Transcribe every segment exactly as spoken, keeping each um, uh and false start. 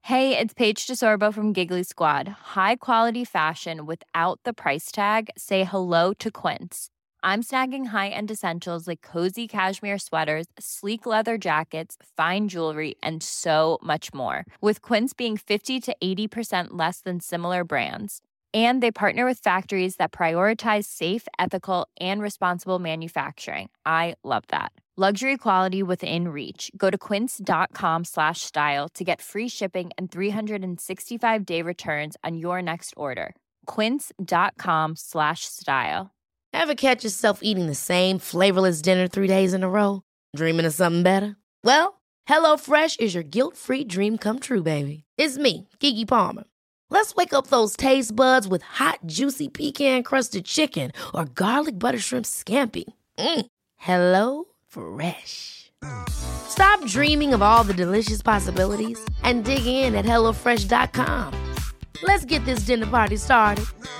Hey, it's Paige DeSorbo from Giggly Squad. High quality fashion without the price tag. Say hello to Quince. I'm snagging high-end essentials like cozy cashmere sweaters, sleek leather jackets, fine jewelry, and so much more. With Quince being fifty to eighty percent less than similar brands. And they partner with factories that prioritize safe, ethical, and responsible manufacturing. I love that. Luxury quality within reach. Go to quince.com slash style to get free shipping and three sixty-five day returns on your next order. Quince.com slash style. Ever catch yourself eating the same flavorless dinner three days in a row? Dreaming of something better? Well, HelloFresh is your guilt-free dream come true, baby. It's me, Keke Palmer. Let's wake up those taste buds with hot, juicy pecan-crusted chicken or garlic butter shrimp scampi. Mm. Hello Fresh. Stop dreaming of all the delicious possibilities and dig in at hello fresh dot com. Let's get this dinner party started.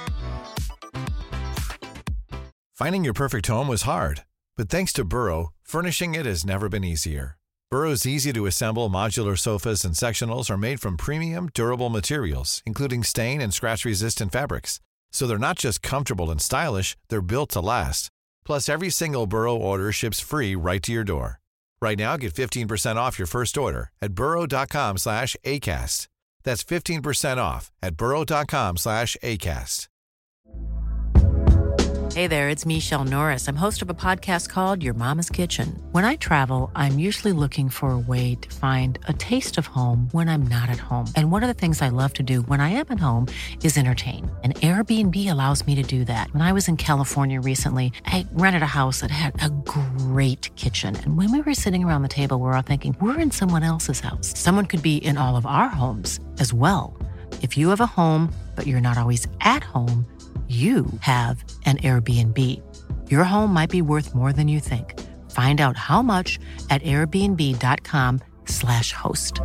Finding your perfect home was hard, but thanks to Burrow, furnishing it has never been easier. Burrow's easy-to-assemble modular sofas and sectionals are made from premium, durable materials, including stain and scratch-resistant fabrics. So they're not just comfortable and stylish, they're built to last. Plus, every single Burrow order ships free right to your door. Right now, get fifteen percent off your first order at burrow.com slash ACAST. That's fifteen percent off at burrow.com slash ACAST. Hey there, it's Michelle Norris. I'm host of a podcast called Your Mama's Kitchen. When I travel, I'm usually looking for a way to find a taste of home when I'm not at home. And one of the things I love to do when I am at home is entertain. And Airbnb allows me to do that. When I was in California recently, I rented a house that had a great kitchen. And when we were sitting around the table, we're all thinking, we're in someone else's house. Someone could be in all of our homes as well. If you have a home, but you're not always at home, you have an Airbnb. Your home might be worth more than you think. Find out how much at airbnb.com slash host.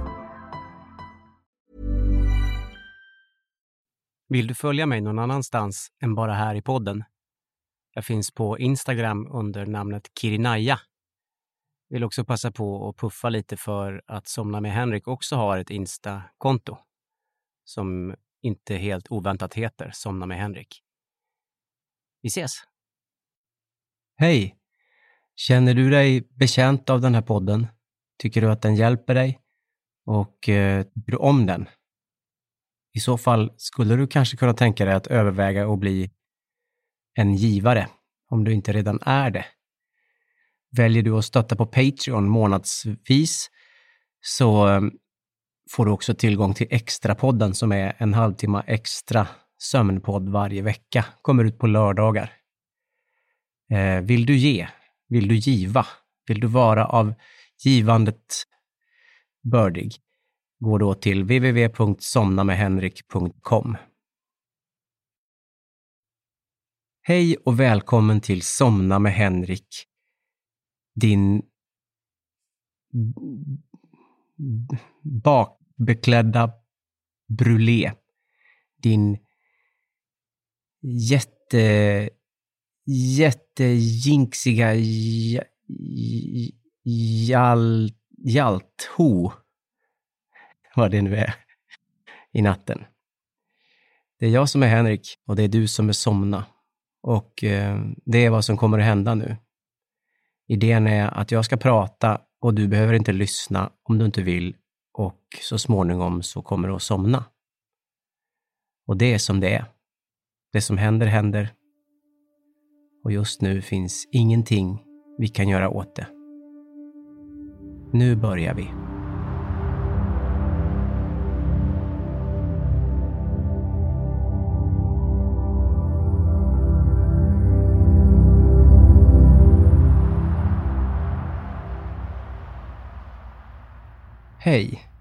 Vill du följa mig någon annanstans än bara här i podden? Jag finns på Instagram under namnet Kirinaya. Vill också passa på att puffa lite för att Somna med Henrik också har ett Insta-konto som inte helt oväntat heter Somna med Henrik. Vi ses! Hej! Känner du dig bekänt av den här podden? Tycker du att den hjälper dig? Och eh, tycker du om den? I så fall skulle du kanske kunna tänka dig att överväga att bli en givare, om du inte redan är det. Väljer du att stötta på Patreon månadsvis så eh, får du också tillgång till extra podden som är en halvtimme extra sömnpodd varje vecka. Kommer ut på lördagar. Eh, vill du ge? Vill du giva? Vill du vara av givandet bördig? Gå då till w w w punkt somna med henrik punkt com. Hej och välkommen till Somna med Henrik. Din bakbeklädda brulé. Din jätte jättejinxiga jal, jaltho vad det nu är i natten. Det är jag som är Henrik och det är du som är Somna. Och eh, det är vad som kommer att hända nu. Idén är att jag ska prata och du behöver inte lyssna om du inte vill. Och så småningom så kommer du att somna. Och det är som det är. Det som händer, händer. Och just nu finns ingenting vi kan göra åt det. Nu börjar vi. Hej.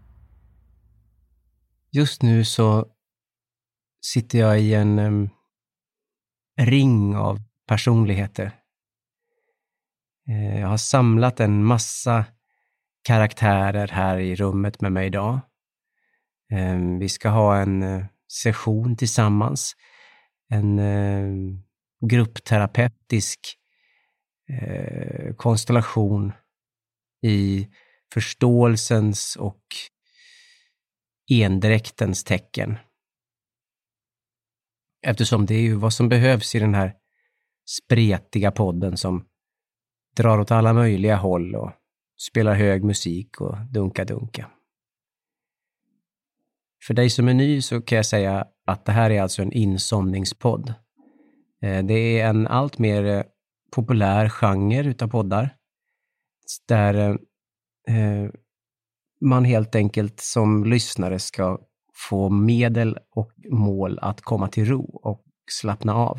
Just nu så sitter jag i en um, ring av personligheter. Eh, jag har samlat en massa karaktärer här i rummet med mig idag. Eh, vi ska ha en uh, session tillsammans. En uh, gruppterapeutisk uh, konstellation i förståelsens och endräktens tecken. Eftersom det är ju vad som behövs i den här spretiga podden som drar åt alla möjliga håll och spelar hög musik och dunka-dunka. För dig som är ny så kan jag säga att det här är alltså en insomningspodd. Det är en allt mer populär genre utav poddar där eh, man helt enkelt som lyssnare ska få medel och mål att komma till ro och slappna av.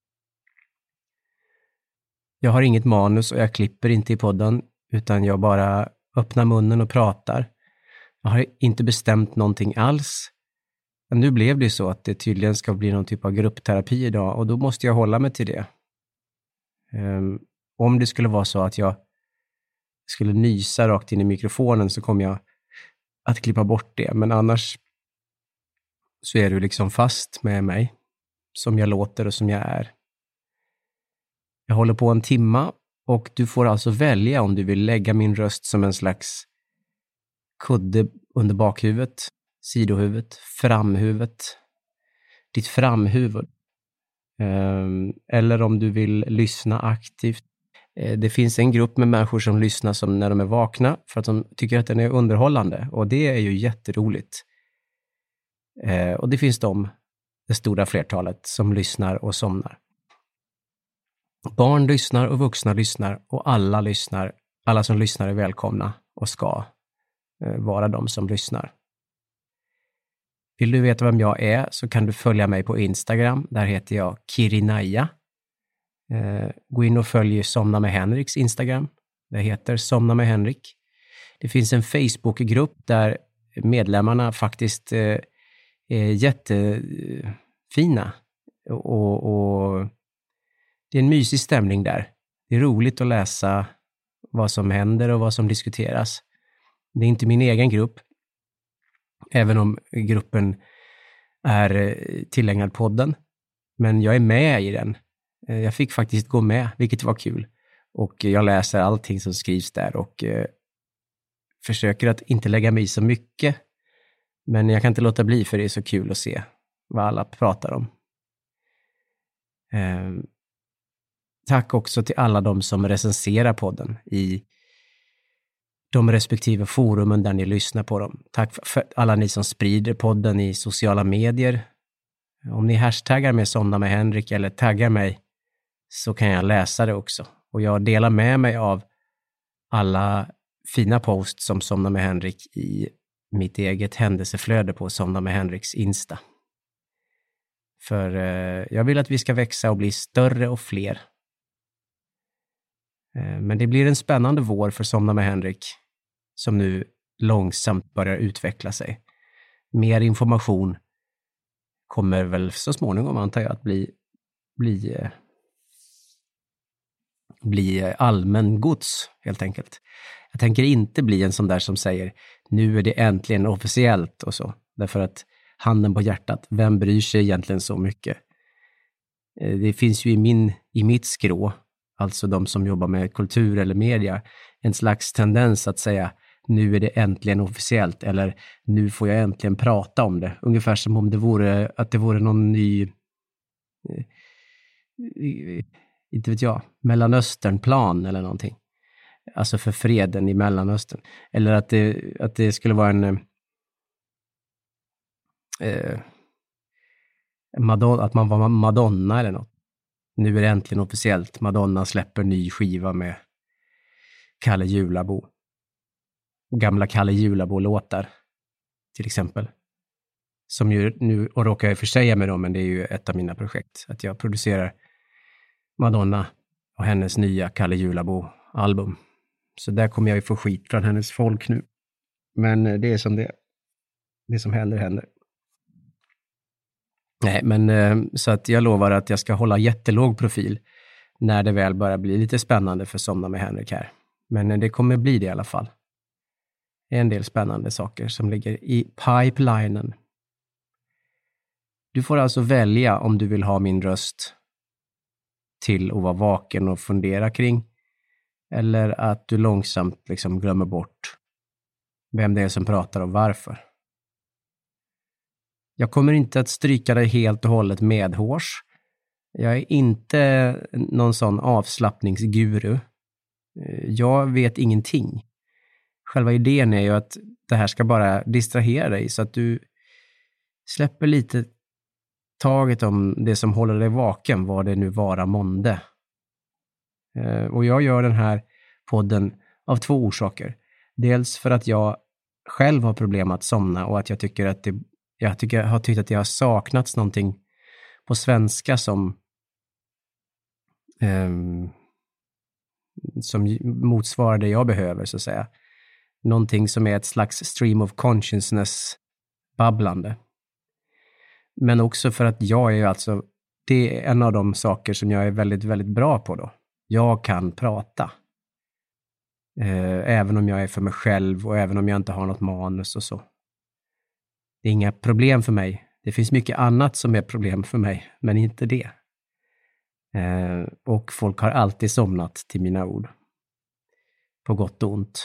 Jag har inget manus och jag klipper inte i podden utan jag bara öppnar munnen och pratar. Jag har inte bestämt någonting alls. Men nu blev det så att det tydligen ska bli någon typ av gruppterapi idag och då måste jag hålla mig till det. Um, om det skulle vara så att jag skulle nysa rakt in i mikrofonen så kommer jag att klippa bort det. Men annars så är du liksom fast med mig som jag låter och som jag är. Jag håller på en timma och du får alltså välja om du vill lägga min röst som en slags kudde under bakhuvudet, sidohuvudet, framhuvudet, ditt framhuvud. Eller om du vill lyssna aktivt. Det finns en grupp med människor som lyssnar som när de är vakna för att de tycker att den är underhållande och det är ju jätteroligt. Och det finns de, det stora flertalet, som lyssnar och somnar. Barn lyssnar och vuxna lyssnar och alla lyssnar. Alla som lyssnar är välkomna och ska vara de som lyssnar. Vill du veta vem jag är så kan du följa mig på Instagram. Där heter jag Kirinaya. Gå in och följ Somna med Henriks Instagram. Det heter Somna med Henrik. Det finns en Facebookgrupp där medlemmarna faktiskt är jättefina. Och, och det är en mysig stämning där. Det är roligt att läsa vad som händer och vad som diskuteras. Det är inte min egen grupp. Även om gruppen är tillägnad podden. Men jag är med i den. Jag fick faktiskt gå med, vilket var kul. Och jag läser allting som skrivs där och eh, försöker att inte lägga mig i så mycket. Men jag kan inte låta bli för det är så kul att se vad alla pratar om. Eh, tack också till alla de som recenserar podden i de respektive forumen där ni lyssnar på dem. Tack för alla ni som sprider podden i sociala medier. Om ni hashtaggar med Somna med Henrik eller taggar mig så kan jag läsa det också. Och jag delar med mig av alla fina posts som Somna med Henrik i mitt eget händelseflöde på Somna med Henriks Insta. För eh, jag vill att vi ska växa och bli större och fler. Eh, men det blir en spännande vår för Somna med Henrik som nu långsamt börjar utveckla sig. Mer information kommer väl så småningom antar jag att bli, bli, eh, bli allmän gods helt enkelt. Jag tänker inte bli en sån där som säger nu är det äntligen officiellt och så. Därför att handen på hjärtat, vem bryr sig egentligen så mycket? Det finns ju i, min, i mitt skrå, alltså de som jobbar med kultur eller media, en slags tendens att säga nu är det äntligen officiellt eller nu får jag äntligen prata om det. Ungefär som om det vore, att det vore någon ny, inte vet jag, Mellanösternplan eller någonting. Alltså för freden i Mellanöstern. Eller att det, att det skulle vara en eh, Madonna, att man var Madonna eller något. Nu är det äntligen officiellt. Madonna släpper ny skiva med Kalle Julabo. Gamla Kalle Julabo-låtar till exempel. Som ju nu, och råkar jag försäga med dem, men det är ju ett av mina projekt. Att jag producerar Madonna och hennes nya Kalle Julabo-album. Så där kommer jag ju få skit från hennes folk nu. Men det är som det det som händer händer. Nej, men så att jag lovar att jag ska hålla jättelåg profil när det väl börjar bli lite spännande för Somna med Henrik här. Men det kommer bli det i alla fall. En del spännande saker som ligger i pipelinen. Du får alltså välja om du vill ha min röst till att vara vaken och fundera kring. Eller att du långsamt liksom glömmer bort vem det är som pratar och varför. Jag kommer inte att stryka dig helt och hållet medhårs. Jag är inte någon sån avslappningsguru. Jag vet ingenting. Själva idén är ju att det här ska bara distrahera dig så att du släpper lite taget om det som håller dig vaken, vad det nu vara månde. Och jag gör den här podden av två orsaker. Dels för att jag själv har problem att somna och att jag tycker att det, jag tycker, jag har tyckt att det har saknats någonting på svenska som um, som motsvarar det jag behöver, så att säga. Någonting som är ett slags stream of consciousness babblande. Men också för att jag är ju alltså, det är en av de saker som jag är väldigt, väldigt bra på då. Jag kan prata. Eh, även om jag är för mig själv och även om jag inte har något manus och så. Det är inga problem för mig. Det finns mycket annat som är problem för mig, men inte det. Eh, och folk har alltid somnat till mina ord. På gott och ont.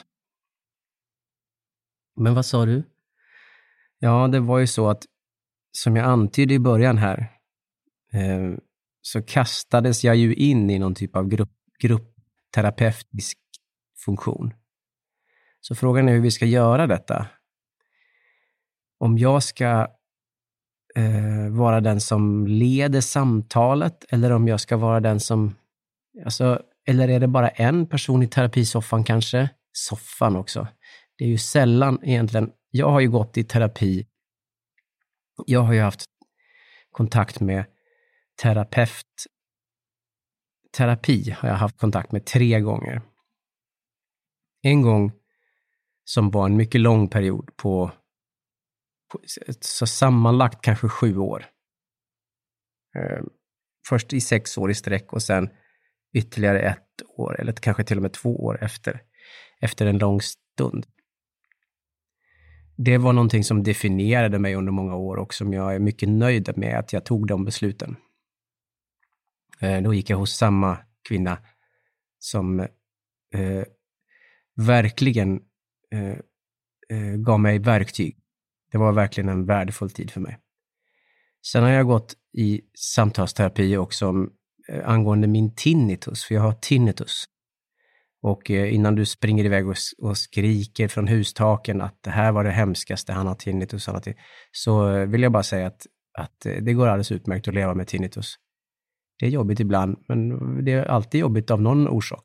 Men vad sa du? Ja, det var ju så att som jag antydde i början här eh, så kastades jag ju in i någon typ av grupp, gruppterapeutisk funktion. Så frågan är hur vi ska göra detta. Om jag ska eh, vara den som leder samtalet eller om jag ska vara den som, alltså, eller är det bara en person i terapisoffan kanske? Soffan också. Det är ju sällan egentligen, jag har ju gått i terapi, jag har ju haft kontakt med terapeut, terapi har jag haft kontakt med tre gånger. En gång som var en mycket lång period på, på så sammanlagt kanske sju år. Eh, först i sex år i sträck och sen ytterligare ett år eller kanske till och med två år efter, efter en lång stund. Det var någonting som definierade mig under många år och som jag är mycket nöjd med att jag tog de besluten. Eh, då gick jag hos samma kvinna som eh, verkligen eh, eh, gav mig verktyg. Det var verkligen en värdefull tid för mig. Sen har jag gått i samtalsterapi också eh, angående min tinnitus, för jag har tinnitus. Och eh, innan du springer iväg och, och skriker från hustaken att det här var det hemskaste, han har tinnitus, han har tinnitus, så eh, vill jag bara säga att, att eh, det går alldeles utmärkt att leva med tinnitus. Det är jobbigt ibland, men det är alltid jobbigt av någon orsak.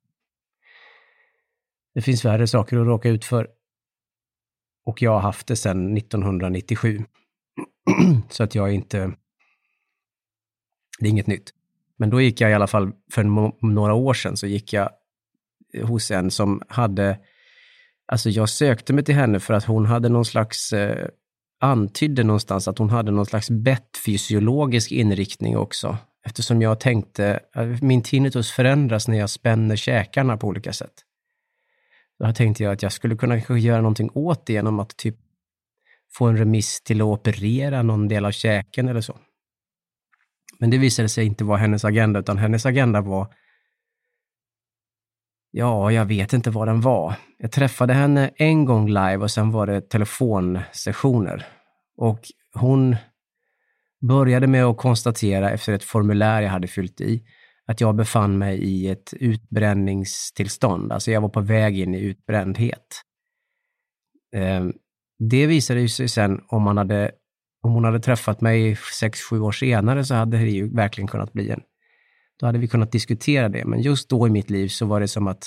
Det finns värre saker att råka ut för. Och jag har haft det sedan nittonhundranittiosju. Så att jag är inte... Det är inget nytt. Men då gick jag i alla fall, för några år sedan så gick jag hos en som hade... Alltså jag sökte mig till henne för att hon hade någon slags... Eh, antydde någonstans att hon hade någon slags bettfysiologisk inriktning också. Eftersom jag tänkte att min tinnitus förändras när jag spänner käkarna på olika sätt. Då tänkte jag att jag skulle kunna kanske göra någonting åt det genom att typ få en remiss till att operera någon del av käken eller så. Men det visade sig inte vara hennes agenda, utan hennes agenda var... Ja, jag vet inte vad den var. Jag träffade henne en gång live och sen var det telefonsessioner. Och hon började med att konstatera efter ett formulär jag hade fyllt i att jag befann mig i ett utbränningstillstånd. Alltså jag var på väg in i utbrändhet. Eh, det visade sig sen om man hade, om hon hade träffat mig sex, sju år senare så hade det ju verkligen kunnat bli en. Då hade vi kunnat diskutera det. Men just då i mitt liv så var det som att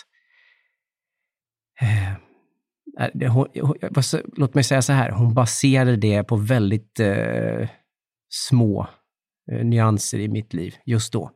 eh, det, hon, låt mig säga så här, hon baserade det på väldigt eh, små eh, nyanser i mitt liv just då.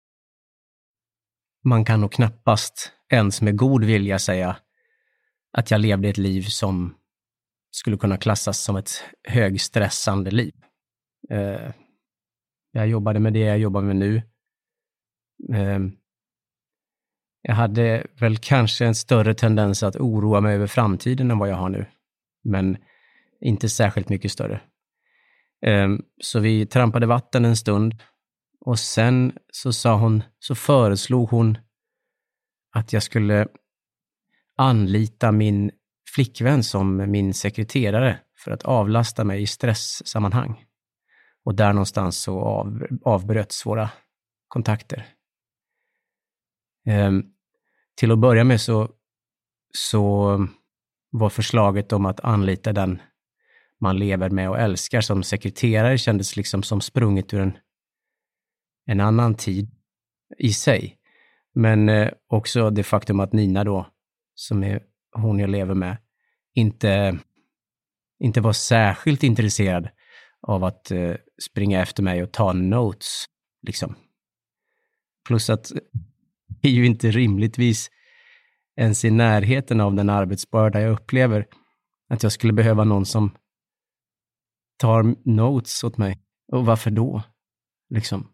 Man kan nog knappast ens med god vilja säga att jag levde ett liv som skulle kunna klassas som ett högstressande liv. Eh, jag jobbade med det jag jobbar med nu. Eh, jag hade väl kanske en större tendens att oroa mig över framtiden än vad jag har nu. Men inte särskilt mycket större. Eh, så vi trampade vatten en stund. Och sen så sa hon, så föreslog hon att jag skulle anlita min flickvän som min sekreterare för att avlasta mig i stresssammanhang. Och där någonstans så av, avbröts våra kontakter. Eh, till att börja med så, så var förslaget om att anlita den man lever med och älskar som sekreterare kändes liksom som sprunget ur en, en annan tid i sig. Men eh, också det faktum att Nina då, som är hon jag lever med, inte, inte var särskilt intresserad av att eh, springa efter mig och ta notes. Liksom. Plus att det är ju inte rimligtvis ens i närheten av den arbetsbörda jag upplever att jag skulle behöva någon som tar notes åt mig. Och varför då? Liksom.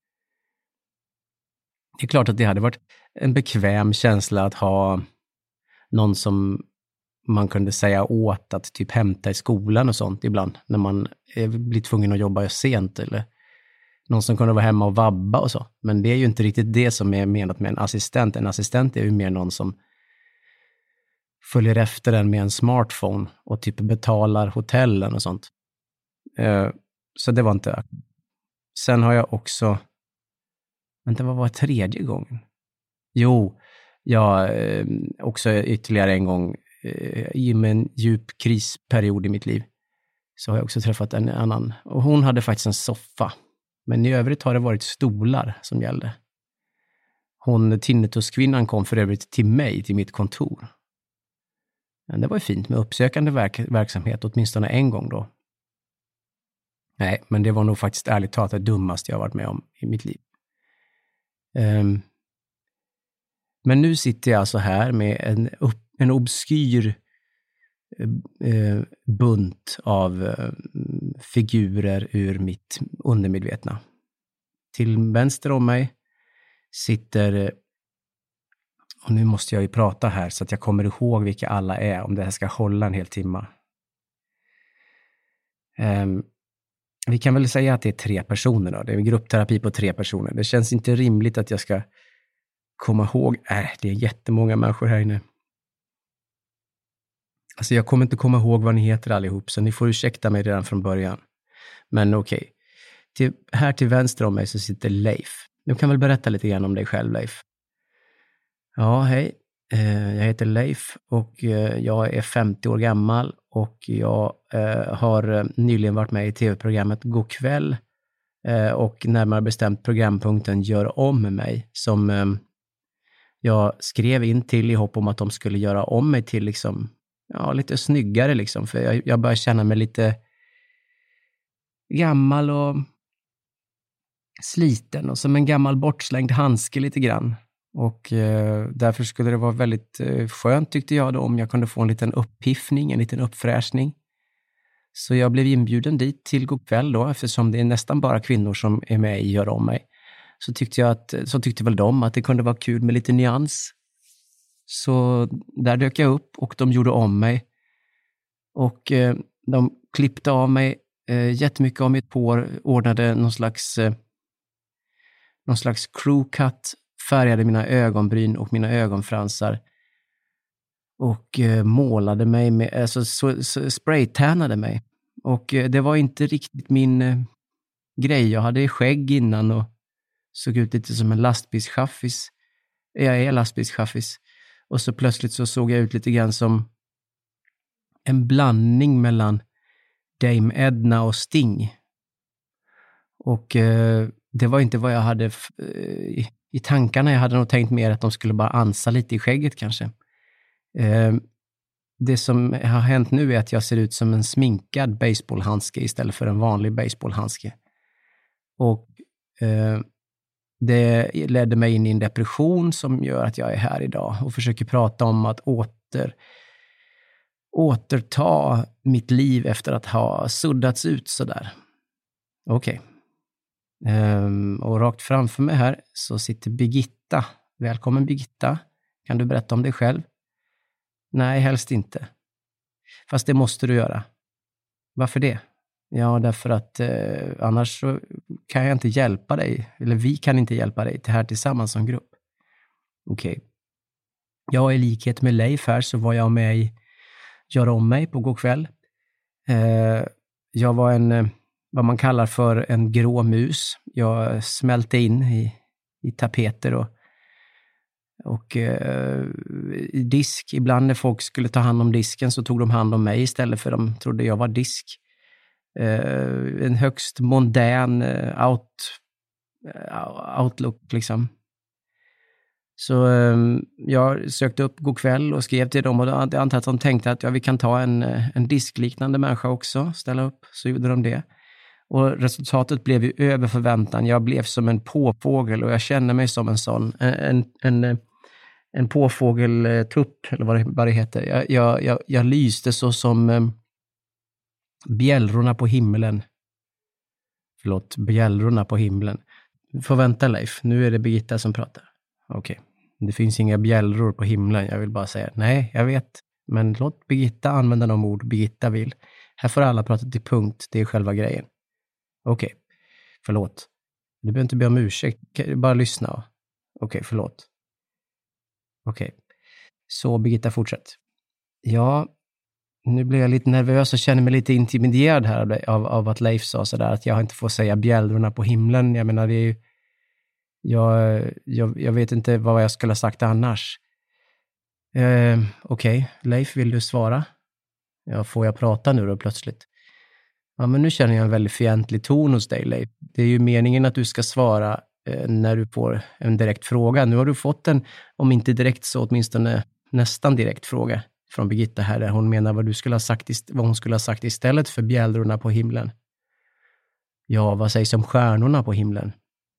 Det är klart att det hade varit en bekväm känsla att ha någon som man kunde säga åt att typ hämta i skolan och sånt ibland när man blir tvungen att jobba sent, eller någon som kunde vara hemma och vabba och så. Men det är ju inte riktigt det som är menat med en assistent. En assistent är ju mer någon som följer efter en med en smartphone och typ betalar hotellen och sånt. Så det var inte. Sen har jag också, vänta, vad var tredje gången? Jo, jag också ytterligare en gång i en djup krisperiod i mitt liv så har jag också träffat en annan. Och hon hade faktiskt en soffa. Men i övrigt har det varit stolar som gällde. Hon, tinnituskvinnan, kom för övrigt till mig, till mitt kontor. Men det var ju fint med uppsökande verk- verksamhet, åtminstone en gång då. Nej, men det var nog faktiskt ärligt talat det dummaste jag varit med om i mitt liv. Um, men nu sitter jag alltså här med en, upp, en obskyr uh, bunt av uh, figurer ur mitt undermedvetna. Till vänster om mig sitter, och nu måste jag ju prata här så att jag kommer ihåg vilka alla är, om det här ska hålla en hel timme. Um, Vi kan väl säga att det är tre personer då. Det är gruppterapi på tre personer. Det känns inte rimligt att jag ska komma ihåg. Äh, det är jättemånga människor här inne. Alltså jag kommer inte komma ihåg vad ni heter allihop, så ni får ursäkta mig redan från början. Men okej. Okay. Till, här till vänster om mig så sitter Leif. Du kan väl berätta lite grann om dig själv, Leif. Ja, hej. Jag heter Leif och jag är femtio år gammal och jag har nyligen varit med i tv-programmet God kväll och närmare bestämt programpunkten Gör om mig, som jag skrev in till i hopp om att de skulle göra om mig till liksom, ja, lite snyggare liksom, för jag, jag börjar känna mig lite gammal och sliten och som en gammal bortslängd handske lite grann. Och eh, därför skulle det vara väldigt eh, skönt, tyckte jag då, om jag kunde få en liten upppiffning, en liten uppfräschning. Så jag blev inbjuden dit till God kväll då, eftersom det är nästan bara kvinnor som är med i Gör om mig. Så tyckte jag att, så tyckte väl de att det kunde vara kul med lite nyans. Så där dök jag upp och de gjorde om mig. Och eh, de klippte av mig eh, jättemycket av mitt hår, ordnade någon slags, eh, någon slags crew cut, färgade mina ögonbryn och mina ögonfransar och eh, målade mig med, alltså så, så spraytannade mig. Och eh, det var inte riktigt min eh, grej. Jag hade skägg innan och såg ut lite som en lastbilschaffis. Jag är lastbilschaffis. Och så plötsligt så såg jag ut lite grann som en blandning mellan Dame Edna och Sting. Och eh, det var inte vad jag hade f- eh, i tankarna. Jag hade nog tänkt mer att de skulle bara ansa lite i skägget kanske. Eh, det som har hänt nu är att jag ser ut som en sminkad baseballhandske istället för en vanlig baseballhandske. Och eh, det ledde mig in i en depression som gör att jag är här idag och försöker prata om att åter återta mitt liv efter att ha suddats ut sådär. Okej. Okay. Um, och rakt framför mig här så sitter Birgitta. Välkommen Birgitta. Kan du berätta om dig själv? Nej, helst inte. Fast det måste du göra. Varför det? Ja, därför att eh, annars så kan jag inte hjälpa dig. Eller vi kan inte hjälpa dig till här tillsammans som grupp. Okej. Okay. Jag i likhet med Leif här så var jag med i Gör om mig på God kväll. Eh, jag var en, vad man kallar för en grå mus. Jag smälte in i, i tapeter och, och eh, i disk. Ibland när folk skulle ta hand om disken så tog de hand om mig istället för de trodde jag var disk. Eh, en högst mondän eh, out, uh, outlook liksom. Så eh, jag sökte upp god kväll och skrev till dem och jag antar att de tänkte att ja, vi kan ta en, en diskliknande människa också, ställa upp. Så gjorde de det. Och resultatet blev ju över förväntan. Jag blev som en påfågel och jag känner mig som en sån. En, en, en påfågeltupp, eller vad det, vad det heter. Jag, jag, jag, jag lyste så som eh, bjällrorna på himlen. Förlåt, bjällrorna på himlen. Får vänta Leif, nu är det Birgitta som pratar. Okej, okay. Det finns inga bjällror på himlen. Jag vill bara säga, nej, jag vet. Men låt Birgitta använda de ord Birgitta vill. Här får alla prata till punkt, det är själva grejen. Okej, okay. Förlåt. Du behöver inte be om ursäkt, bara lyssna. Okej, okay, förlåt. Okej, okay. Så Birgitta, fortsätt. Ja, nu blir jag lite nervös och känner mig lite intimiderad här av, av att Leif sa sådär att jag inte får säga bjällrorna på himlen. Jag menar, det är ju, jag, jag, jag vet inte vad jag skulle ha sagt annars. Eh, Okej, okay. Leif, vill du svara? Ja, får jag prata nu då plötsligt? Ja, men nu känner jag en väldigt fientlig ton hos dig, Leif. Det är ju meningen att du ska svara eh, när du får en direkt fråga. Nu har du fått en, om inte direkt så åtminstone nästan direkt fråga från Birgitta här, där hon menar vad, du skulle ha sagt, vad hon skulle ha sagt istället för bjällrorna på himlen. Ja, vad sägs om stjärnorna på himlen?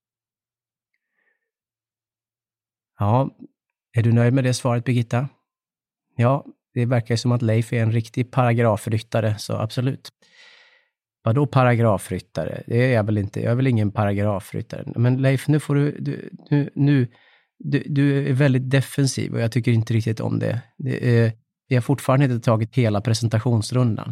Ja, är du nöjd med det svaret, Birgitta? Ja, det verkar som att Leif är en riktig paragrafryttare, så absolut. Vadå paragrafryttare? Det är jag väl inte. Jag är väl ingen paragrafryttare. Men Leif, nu får du... du, du nu, du, du är väldigt defensiv och jag tycker inte riktigt om det. det är, vi har fortfarande inte tagit hela presentationsrundan.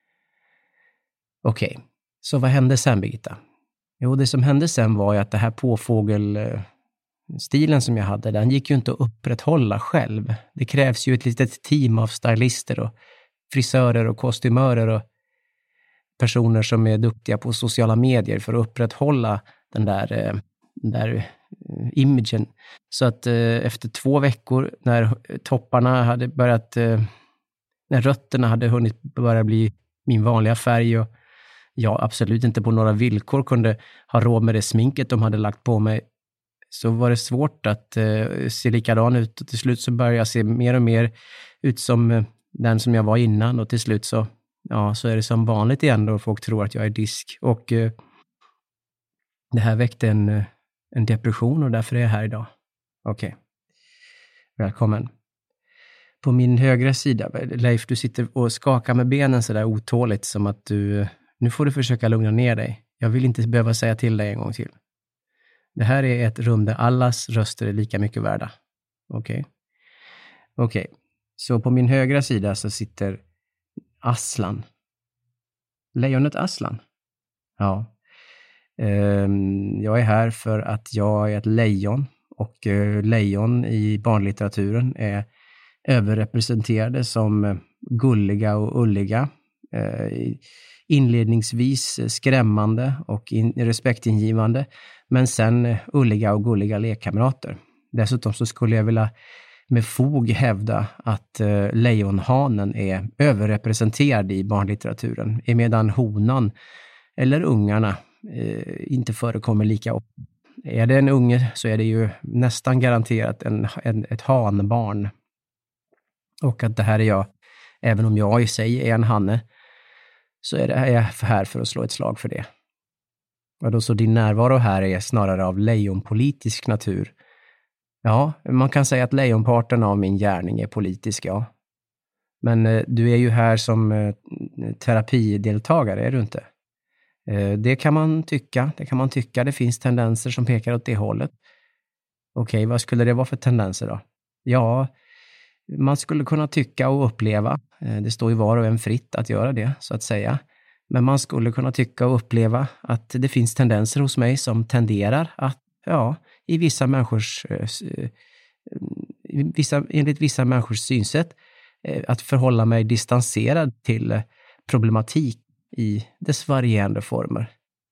Okej, okay. Så vad hände sen, Birgitta? Jo, det som hände sen var ju att det här påfågelstilen som jag hade, den gick ju inte att upprätthålla själv. Det krävs ju ett litet team av stylister och frisörer och kostymörer och personer som är duktiga på sociala medier för att upprätthålla den där, den där imagen. Så att efter två veckor när topparna hade börjat, när rötterna hade hunnit börja bli min vanliga färg och jag absolut inte på några villkor kunde ha råd med det sminket de hade lagt på mig, så var det svårt att se likadan ut och till slut så började jag se mer och mer ut som den som jag var innan och till slut så ja, så är det som vanligt igen då folk tror att jag är disk. Och eh, det här väckte en, en depression och därför är jag här idag. Okej. Okay. Välkommen. På min högra sida, Leif, du sitter och skakar med benen så där otåligt som att du, nu får du försöka lugna ner dig. Jag vill inte behöva säga till dig en gång till. Det här är ett rum där allas röster är lika mycket värda. Okej. Okay. Okej. Okay. Så på min högra sida så sitter Aslan. Lejonet Aslan. Ja. Jag är här för att jag är ett lejon och lejon i barnlitteraturen är överrepresenterade som gulliga och ulliga. Inledningsvis skrämmande och respektingivande, men sen ulliga och gulliga lekkamrater. Dessutom så skulle jag vilja med fog hävda att eh, lejonhanen är överrepresenterad i barnlitteraturen, medan honan eller ungarna eh, inte förekommer lika ofta. Är det en unge så är det ju nästan garanterat en, en, ett hanbarn. Och att det här är jag, även om jag i sig är en hanne, så är det jag här för att slå ett slag för det. Och då så din närvaro här är snarare av lejonpolitisk natur. Ja, man kan säga att lejonparten av min gärning är politisk, ja. Men eh, du är ju här som eh, terapideltagare, är du inte? Eh, det kan man tycka, det kan man tycka. Det finns tendenser som pekar åt det hållet. Okej, vad skulle det vara för tendenser då? Ja, man skulle kunna tycka och uppleva. Eh, det står ju var och en fritt att göra det, så att säga. Men man skulle kunna tycka och uppleva att det finns tendenser hos mig som tenderar att, ja, i vissa människors, vissa, enligt vissa människors synsätt, att förhålla mig distanserad till problematik i dess varierande former.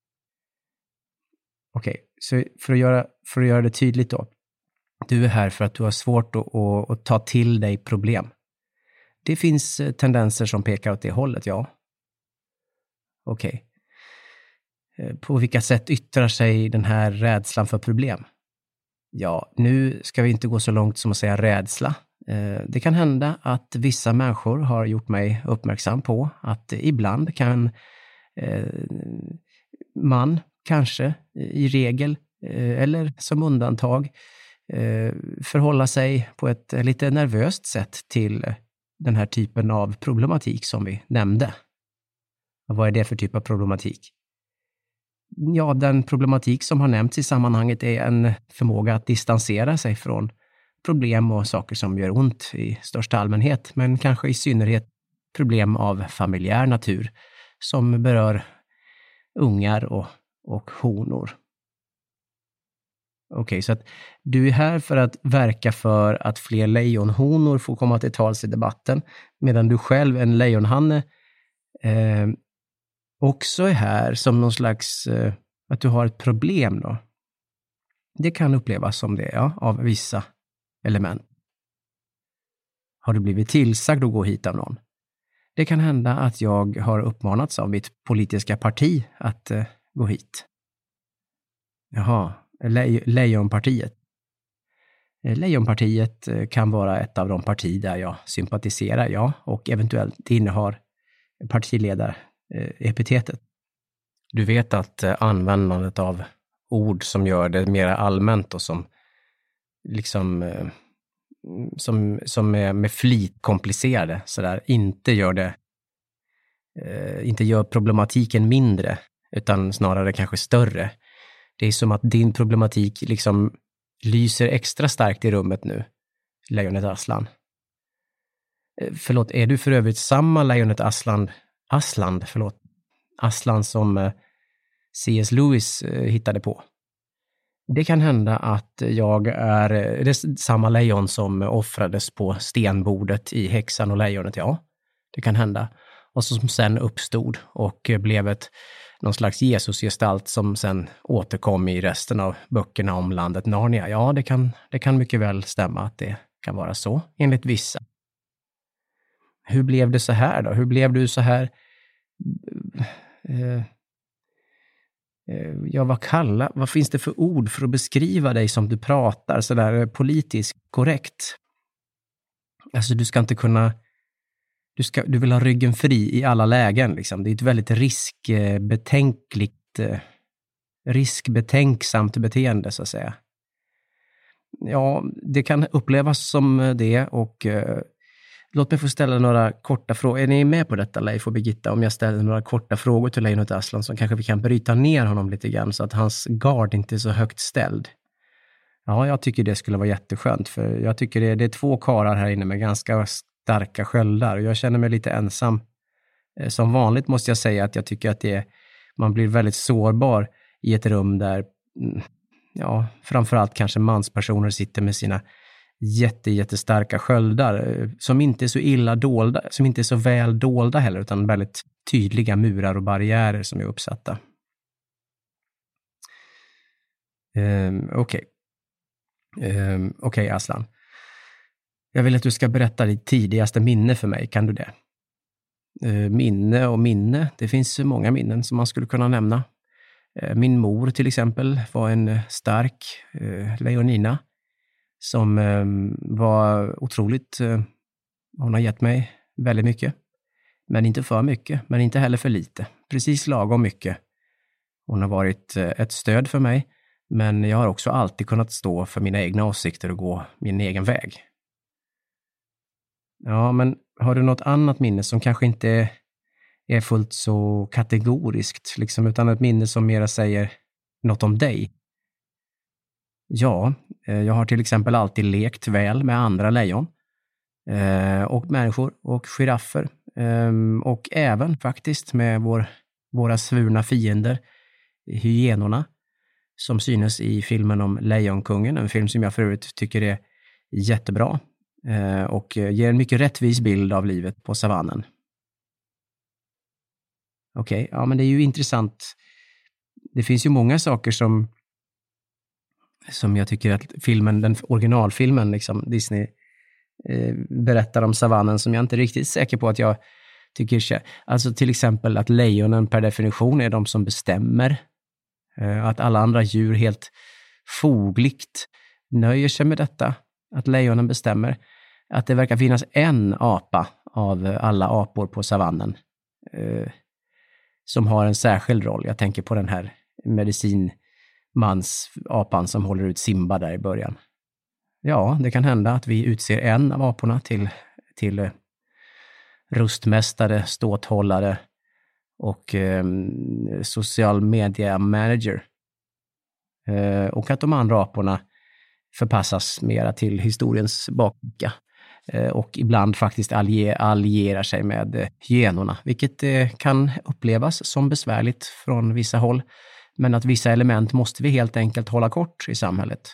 Okej, okay, så för att, göra, för att göra det tydligt då. Du är här för att du har svårt att, att, att ta till dig problem. Det finns tendenser som pekar åt det hållet, ja. Okej. Okay. På vilka sätt yttrar sig den här rädslan för problem? Ja, nu ska vi inte gå så långt som att säga rädsla. Det kan hända att vissa människor har gjort mig uppmärksam på att ibland kan man kanske i regel eller som undantag förhålla sig på ett lite nervöst sätt till den här typen av problematik som vi nämnde. Och vad är det för typ av problematik? Ja, den problematik som har nämnts i sammanhanget är en förmåga att distansera sig från problem och saker som gör ont i största allmänhet, men kanske i synnerhet problem av familjär natur som berör ungar och, och honor. Okej, okay, så att du är här för att verka för att fler lejonhonor får komma till tals i debatten, medan du själv, en lejonhanne, eh, också är här som någon slags, eh, att du har ett problem då. Det kan upplevas som det, ja, av vissa element. Har du blivit tillsagd att gå hit av någon? Det kan hända att jag har uppmanats av mitt politiska parti att eh, gå hit. Jaha, Le- Lejonpartiet. Lejonpartiet kan vara ett av de partier där jag sympatiserar, ja, och eventuellt innehar partiledarepitetet. Du vet att användandet av ord som gör det mer allmänt och som liksom som, som är med flit komplicerade så där, inte gör det inte gör problematiken mindre utan snarare kanske större. Det är som att din problematik liksom lyser extra starkt i rummet nu, lejonet Aslan. Förlåt, är du för övrigt samma lejonet Aslan, Aslan, förlåt, Aslan som C S Lewis hittade på? Det kan hända att jag är det är samma lejon som offrades på stenbordet i Häxan och lejonet, ja. Det kan hända. Och som sen uppstod och blev ett någon slags Jesusgestalt som sen återkom i resten av böckerna om landet Narnia. Ja, det kan, det kan mycket väl stämma att det kan vara så, enligt vissa. Hur blev det så här då? Hur blev du så här... Eh, eh, ja, vad kalla, vad finns det för ord för att beskriva dig som du pratar så där politiskt korrekt? Alltså, du ska inte kunna... Du, ska, du vill ha ryggen fri i alla lägen. Liksom. Det är ett väldigt riskbetänkligt, riskbetänksamt beteende så att säga. Ja, det kan upplevas som det och eh, låt mig få ställa några korta frågor. Är ni med på detta, Leif och Birgitta? Om jag ställer några korta frågor till Lejonet Aslan så kanske vi kan bryta ner honom lite grann så att hans gard inte är så högt ställd. Ja, jag tycker det skulle vara jätteskönt för jag tycker det, det är två karar här inne med ganska starka sköldar och jag känner mig lite ensam. Som vanligt måste jag säga att jag tycker att det, man blir väldigt sårbar i ett rum där ja, framförallt kanske manspersoner sitter med sina jätte, jättestarka sköldar som inte är så illa dolda, som inte är så väl dolda heller utan väldigt tydliga murar och barriärer som är uppsatta. Um, Okej. Okay. Um, Okej, okay, Aslan. Jag vill att du ska berätta ditt tidigaste minne för mig. Kan du det? Uh, minne och minne. Det finns många minnen som man skulle kunna nämna. Uh, min mor till exempel var en stark uh, lejonina som uh, var otroligt... Uh, hon har gett mig väldigt mycket. Men inte för mycket. Men inte heller för lite. Precis lagom mycket. Hon har varit uh, ett stöd för mig. Men jag har också alltid kunnat stå för mina egna åsikter och gå min egen väg. Ja, men har du något annat minne som kanske inte är fullt så kategoriskt, liksom, utan ett minne som mera säger något om dig? Ja, jag har till exempel alltid lekt väl med andra lejon eh, och människor och giraffer eh, och även faktiskt med vår, våra svurna fiender, hyenorna, som synes i filmen om Lejonkungen, en film som jag förut tycker är jättebra. Och ger en mycket rättvis bild av livet på savannen. Okej, okay. Ja men det är ju intressant. Det finns ju många saker som som jag tycker att filmen, den originalfilmen liksom, Disney eh, berättar om savannen som jag inte är riktigt säker på att jag tycker. Alltså till exempel att lejonen per definition är de som bestämmer. Eh, att alla andra djur helt fogligt nöjer sig med detta. Att lejonen bestämmer. Att det verkar finnas en apa av alla apor på savannen eh, som har en särskild roll. Jag tänker på den här medicinmans apan som håller ut Simba där i början. Ja, det kan hända att vi utser en av aporna till, till eh, rustmästare, ståthållare och eh, social media manager. Eh, och att de andra aporna förpassas mera till historiens baklucka. Eh, och ibland faktiskt allier, allierar sig med eh, hyenorna, vilket eh, kan upplevas som besvärligt från vissa håll. Men att vissa element måste vi helt enkelt hålla kort i samhället.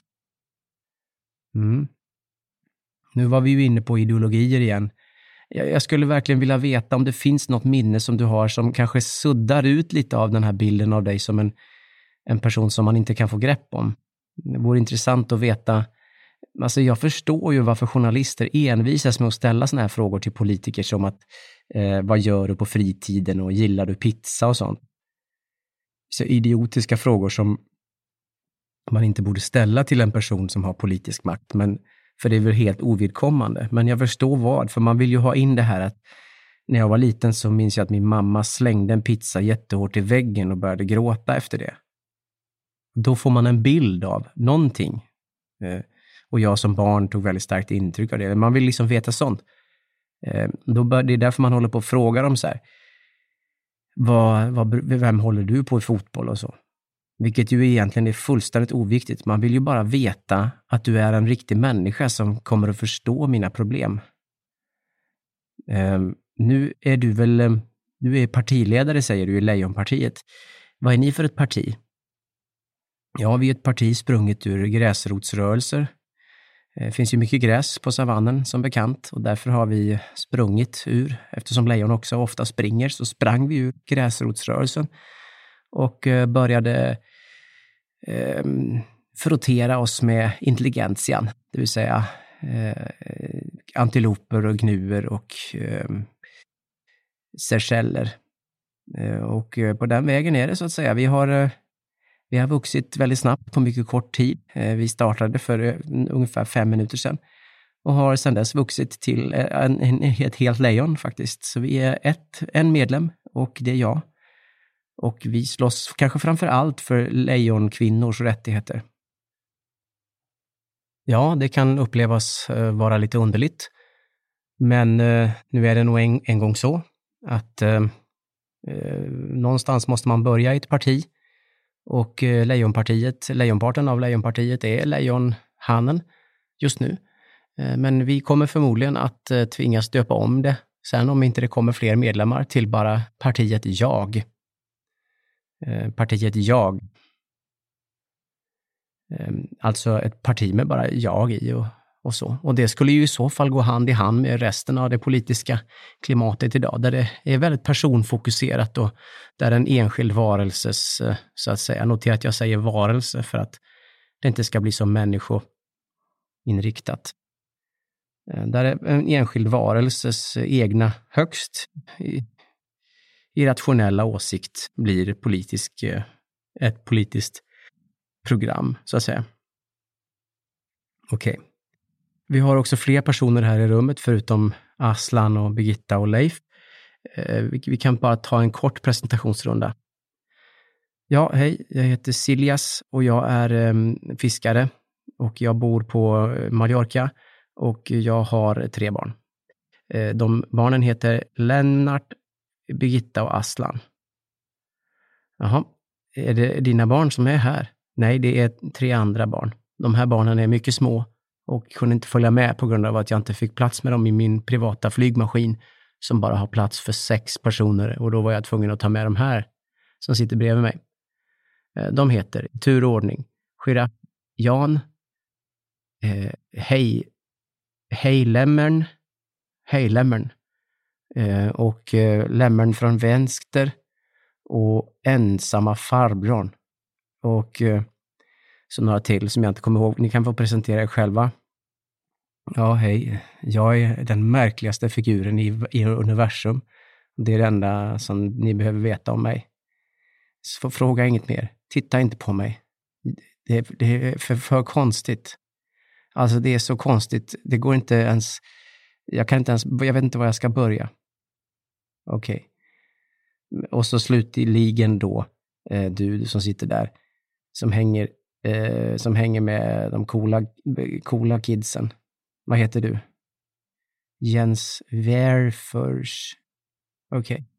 Mm. Nu var vi ju inne på ideologier igen. Jag, jag skulle verkligen vilja veta om det finns något minne som du har som kanske suddar ut lite av den här bilden av dig som en, en person som man inte kan få grepp om. Det vore intressant att veta. Alltså jag förstår ju varför journalister envisas med att ställa såna här frågor till politiker som att eh, vad gör du på fritiden och gillar du pizza och sånt. Så idiotiska frågor som man inte borde ställa till en person som har politisk makt, men för det är väl helt ovidkommande. Men jag förstår vad, för man vill ju ha in det här att när jag var liten så minns jag att min mamma slängde en pizza jättehårt i väggen och började gråta efter det. Då får man en bild av någonting. Och jag som barn tog väldigt starkt intryck av det. Man vill liksom veta sånt. Då bör, det är därför man håller på att fråga dem så här. Vad, vad, vem håller du på i fotboll och så? Vilket ju egentligen är fullständigt oviktigt. Man vill ju bara veta att du är en riktig människa som kommer att förstå mina problem. Um, nu är du väl, um, du är partiledare säger du i Lejonpartiet. Vad är ni för ett parti? Ja, vi är ett parti sprunget ur gräsrotsrörelser. Det finns ju mycket gräs på savannen som bekant och därför har vi sprungit ur, eftersom lejon också ofta springer så sprang vi ur gräsrotsrörelsen och började eh, frottera oss med intelligentian, det vill säga eh, antiloper och gnuer och eh, seycheller. Eh, och på den vägen är det så att säga. Vi har eh, Vi har vuxit väldigt snabbt på mycket kort tid. Vi startade för ungefär fem minuter sedan. Och har sedan dess vuxit till en, en, ett helt lejon faktiskt. Så vi är ett, en medlem och det är jag. Och vi slåss kanske framför allt för lejonkvinnors rättigheter. Ja, det kan upplevas vara lite underligt. Men nu är det nog en, en gång så att eh, någonstans måste man börja i ett parti. Och Lejonpartiet, lejonparten av Lejonpartiet är lejonhannen just nu. Men vi kommer förmodligen att tvingas döpa om det sen om inte det kommer fler medlemmar till bara partiet Jag. Partiet Jag. Alltså ett parti med bara jag i och, och så. Och det skulle ju i så fall gå hand i hand med resten av det politiska klimatet idag. Där det är väldigt personfokuserat och där en enskild varelses, så att säga, notera att jag säger varelse för att det inte ska bli så människoinriktat. Där en enskild varelses egna högst irrationella åsikt blir politisk, ett politiskt program, så att säga. Okej. Okay. Vi har också fler personer här i rummet förutom Aslan och Birgitta och Leif. Vi kan bara ta en kort presentationsrunda. Ja, hej. Jag heter Siljas och jag är fiskare och jag bor på Mallorca och jag har tre barn. De barnen heter Lennart, Birgitta och Aslan. Jaha, är det dina barn som är här? Nej, det är tre andra barn. De här barnen är mycket små och kunde inte följa med på grund av att jag inte fick plats med dem i min privata flygmaskin som bara har plats för sex personer. Och då var jag tvungen att ta med de här som sitter bredvid mig. De heter i tur och ordning Giraff Jan, eh, Hej Hej Lämmern, Hej Lämmern eh, och eh, Lämmern från vänster och ensamma farbrorn. Och eh, så några till som jag inte kommer ihåg. Ni kan få presentera er själva. Ja, hej. Jag är den märkligaste figuren i, i universum. Det är det enda som ni behöver veta om mig. Så fråga inget mer. Titta inte på mig. Det, det är för, för konstigt. Alltså det är så konstigt. Det går inte ens... Jag kan inte ens... Jag vet inte var jag ska börja. Okej. Okay. Och så slutligen då. Eh, du som sitter där. Som hänger, eh, som hänger med de coola, coola kidsen. Vad heter du? Jens Werfers. Okej. Okay.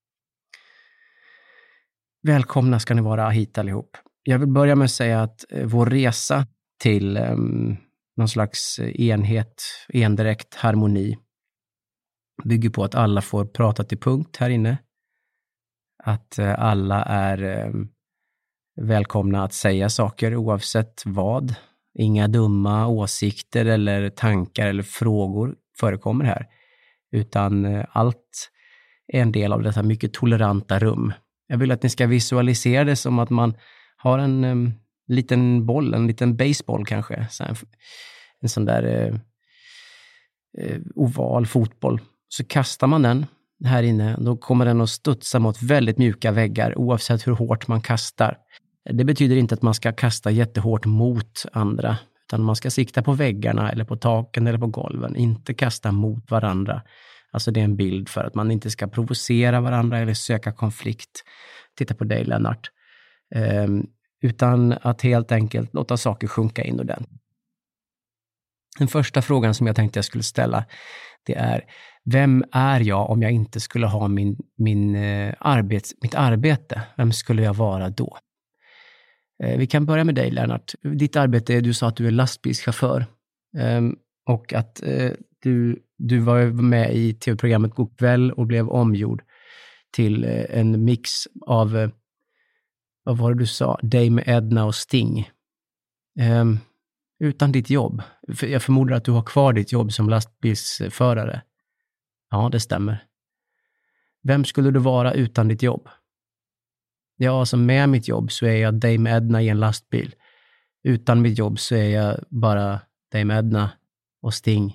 Välkomna ska ni vara hit allihop. Jag vill börja med att säga att eh, vår resa till eh, någon slags enhet, endirekt harmoni bygger på att alla får prata till punkt här inne. Att eh, alla är eh, välkomna att säga saker oavsett vad. Inga dumma åsikter eller tankar eller frågor förekommer här. Utan eh, allt är en del av detta mycket toleranta rum. Jag vill att ni ska visualisera det som att man har en um, liten boll, en liten baseball kanske. Så en, en sån där uh, uh, oval fotboll. Så kastar man den här inne. Då kommer den att studsa mot väldigt mjuka väggar oavsett hur hårt man kastar. Det betyder inte att man ska kasta jättehårt mot andra. Utan man ska sikta på väggarna eller på taken eller på golven. Inte kasta mot varandra. Alltså det är en bild för att man inte ska provocera varandra eller söka konflikt. Titta på dig, Lennart. Um, utan att helt enkelt låta saker sjunka in ordentligt. Den första frågan som jag tänkte jag skulle ställa, det är: vem är jag om jag inte skulle ha min, min, uh, arbets, mitt arbete? Vem skulle jag vara då? Uh, vi kan börja med dig, Lennart. Ditt arbete är, du sa att du är lastbilschaufför. Um, och att uh, du, du var med i tv-programmet God kväll och blev omgjord till uh, en mix av... Uh, vad var det du sa? Dame Edna och Sting. Um, utan ditt jobb. För jag förmodar att du har kvar ditt jobb som lastbilsförare. Ja, det stämmer. Vem skulle du vara utan ditt jobb? Ja, alltså med mitt jobb så är jag Dame Edna i en lastbil. Utan mitt jobb så är jag bara Dame Edna och Sting.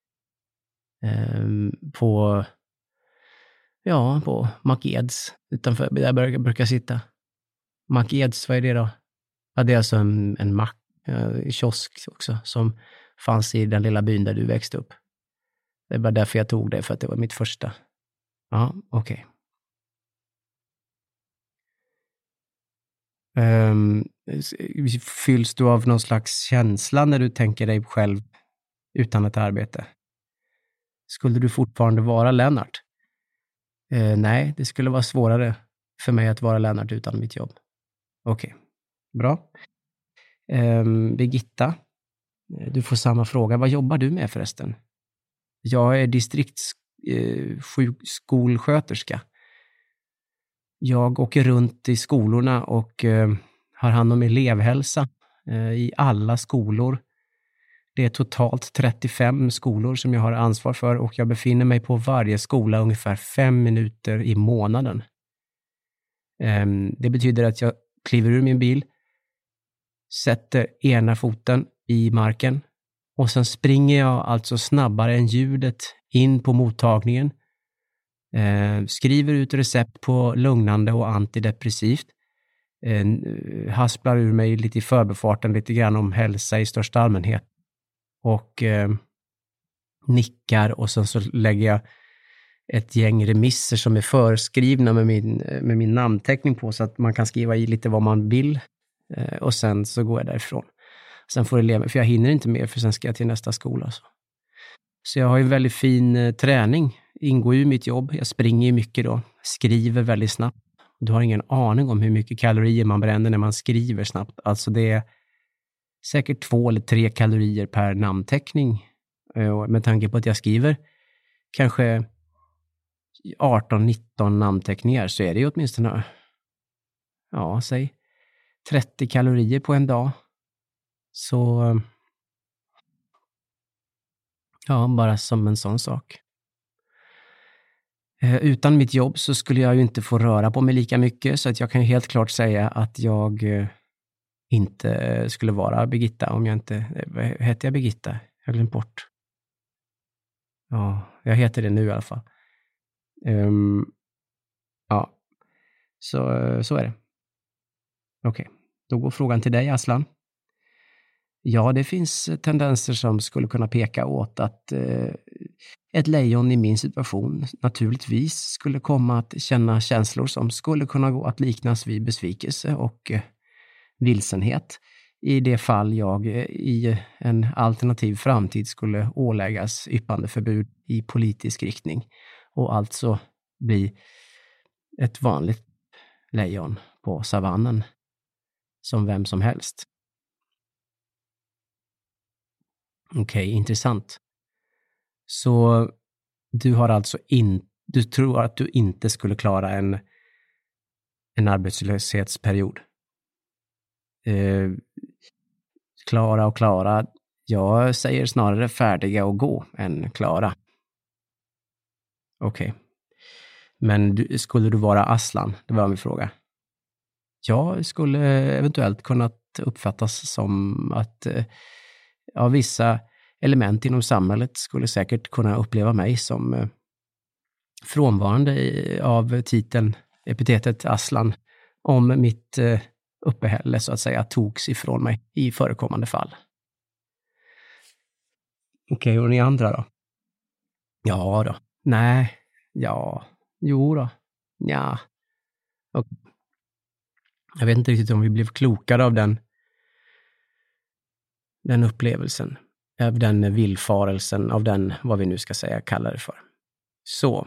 Um, på ja, på McEds. Utanför, där jag brukar sitta. McEds, vad är det då? Ja, det är alltså en, en mack, eh, kiosk också, som fanns i den lilla byn där du växte upp. Det är bara därför jag tog det, för att det var mitt första. Ja, okej. Okay. Um, fylls du av någon slags känsla när du tänker dig själv utan ett arbete? Skulle du fortfarande vara Lennart? Uh, nej, det skulle vara svårare för mig att vara Lennart utan mitt jobb. Okej, okay. Bra. Um, Birgitta, du får samma fråga. Vad jobbar du med förresten? Jag är distriktsskolsköterska. Uh, jag åker runt i skolorna och uh, har hand om elevhälsa uh, i alla skolor. Det är totalt trettiofem skolor som jag har ansvar för, och jag befinner mig på varje skola ungefär fem minuter i månaden. Um, det betyder att jag kliver ur min bil, sätter ena foten i marken och sen springer jag alltså snabbare än ljudet in på mottagningen. Eh, skriver ut recept på lugnande och antidepressivt. Eh, hasplar ur mig lite i förbifarten lite grann om hälsa i största allmänhet. Och eh, nickar, och sen så lägger jag ett gäng remisser som är förskrivna med min, med min namnteckning på, så att man kan skriva i lite vad man vill. Eh, och sen så går jag därifrån. Sen får elever, för jag hinner inte mer, för sen ska jag till nästa skola. Så, så jag har ju väldigt fin eh, träning. Ingår ju i mitt jobb. Jag springer ju mycket då. Skriver väldigt snabbt. Du har ingen aning om hur mycket kalorier man bränner när man skriver snabbt. Alltså det är säkert två eller tre kalorier per namnteckning. Eh, med tanke på att jag skriver kanske arton nitton namnteckningar, så är det ju åtminstone, ja, säg trettio kalorier på en dag. Så ja, bara som en sån sak. Eh, utan mitt jobb så skulle jag ju inte få röra på mig lika mycket, så att jag kan ju helt klart säga att jag eh, inte skulle vara Birgitta om jag inte... Eh, vad heter jag Birgitta? Jag har glömt bort. Ja, jag heter det nu i alla fall. Um, ja, så, så är det. Okej, okay. Då går frågan till dig, Aslan. Ja, det finns tendenser som skulle kunna peka åt att eh, ett lejon i min situation naturligtvis skulle komma att känna känslor som skulle kunna gå att liknas vid besvikelse och eh, vilsenhet i det fall jag eh, i en alternativ framtid skulle åläggas yppande förbud i politisk riktning och alltså bli ett vanligt lejon på savannen som vem som helst. Okej, okay, intressant. Så du har alltså in, du tror att du inte skulle klara en, en arbetslöshetsperiod. Eh, klara och klara. Jag säger snarare färdiga och gå än klara. Okej. Okay. Men du, skulle du vara Aslan? Det var min fråga. Jag skulle eventuellt kunna uppfattas som att eh, ja, vissa element inom samhället skulle säkert kunna uppleva mig som eh, frånvarande i, av titeln, epitetet Aslan, om mitt eh, uppehälle så att säga togs ifrån mig i förekommande fall. Okej, okay, och ni andra då? Ja då. Nej. Ja. Jo då. Ja. Okay. Jag vet inte riktigt om vi blev klokare av den den upplevelsen, av den villfarelsen, av den, vad vi nu ska säga, kallar det för. Så.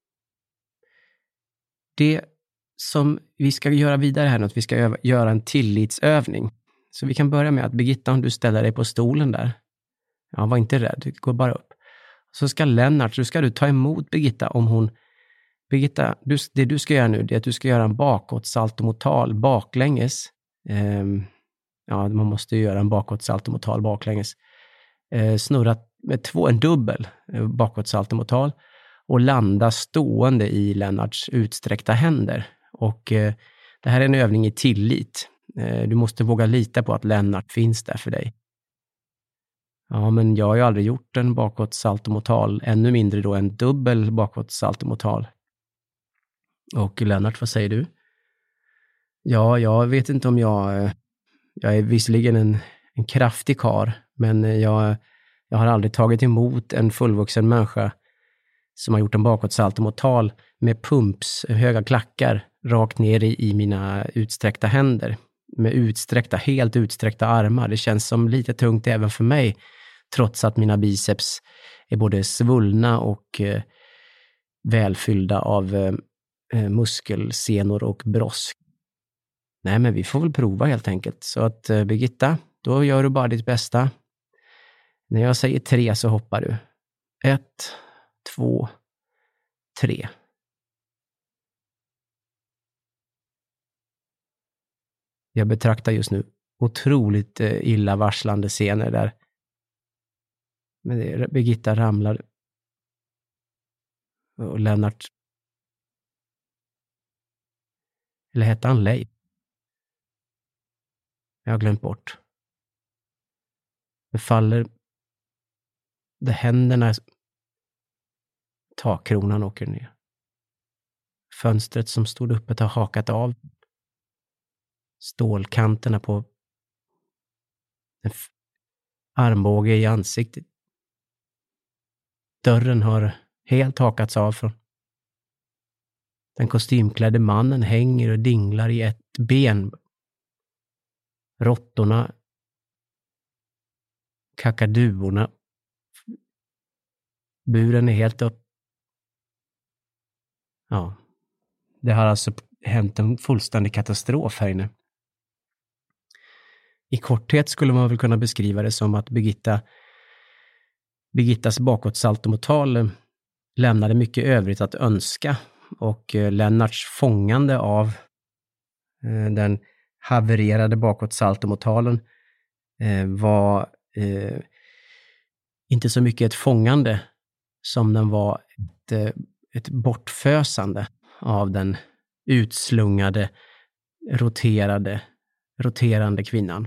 Det som vi ska göra vidare här nu, att vi ska öva, göra en tillitsövning. Så vi kan börja med att Birgitta, om du ställer dig på stolen där. Ja, var inte rädd, gå bara upp. Så ska Lennart, så ska du ta emot Birgitta om hon... Birgitta, du, det du ska göra nu, det är att du ska göra en bakåt saltomortal baklänges. Um, ja, man måste göra en bakåt saltomortal baklänges. Uh, snurra med två, en dubbel uh, bakåt saltomortal och landa stående i Lennarts utsträckta händer. Och uh, det här är en övning i tillit. Uh, du måste våga lita på att Lennart finns där för dig. Ja, men jag har ju aldrig gjort en bakåt saltomortal, ännu mindre då en dubbel bakåt saltomortal. Och Lennart, vad säger du? Ja, jag vet inte om jag... Jag är visserligen en, en kraftig karl, men jag, jag har aldrig tagit emot en fullvuxen människa som har gjort en bakåt saltomortal med pumps, höga klackar, rakt ner i, i mina utsträckta händer. Med utsträckta, helt utsträckta armar. Det känns som lite tungt även för mig, trots att mina biceps är både svullna och eh, välfyllda av eh, muskelsenor och brosk. Nej, men vi får väl prova helt enkelt. Så att eh, Birgitta, då gör du bara ditt bästa. När jag säger tre så hoppar du. Ett, två, tre. Jag betraktar just nu otroligt eh, illavarslande scener där. Men det, Birgitta ramlar. Och Lennart. Eller hette han Leif? Jag har glömt bort. Det faller. Det händerna. Takkronan åker ner. Fönstret som stod uppe har hakat av. Stålkanterna på en f- armbåge i ansiktet. Dörren har helt hakats av från. Den kostymklädde mannen hänger och dinglar i ett ben. Råttorna, kakaduorna. Buren är helt upp. Ja, det har alltså hänt en fullständig katastrof här inne. I korthet skulle man väl kunna beskriva det som att Birgitta, Birgittas bakåt saltomortal lämnade mycket övrigt att önska. Och Lennarts fångande av eh, den havererade bakåt saltomortalen eh, var eh, inte så mycket ett fångande som den var ett, ett bortfösande av den utslungade, roterade, roterande kvinnan.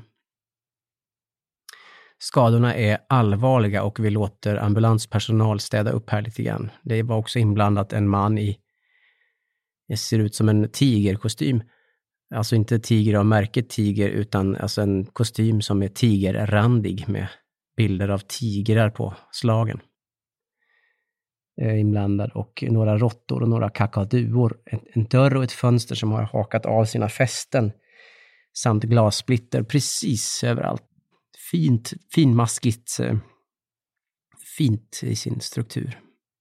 Skadorna är allvarliga och vi låter ambulanspersonal städa upp här lite grann. Det var också inblandat en man i, det ser ut som en tigerkostym. Alltså inte tiger av märket tiger utan alltså en kostym som är tigerrandig med bilder av tigrar på slagen. Inblandad och några råttor och några kakaduor. En, en dörr och ett fönster som har hakat av sina fästen samt glassplitter precis överallt. Fint, finmaskigt, fint i sin struktur.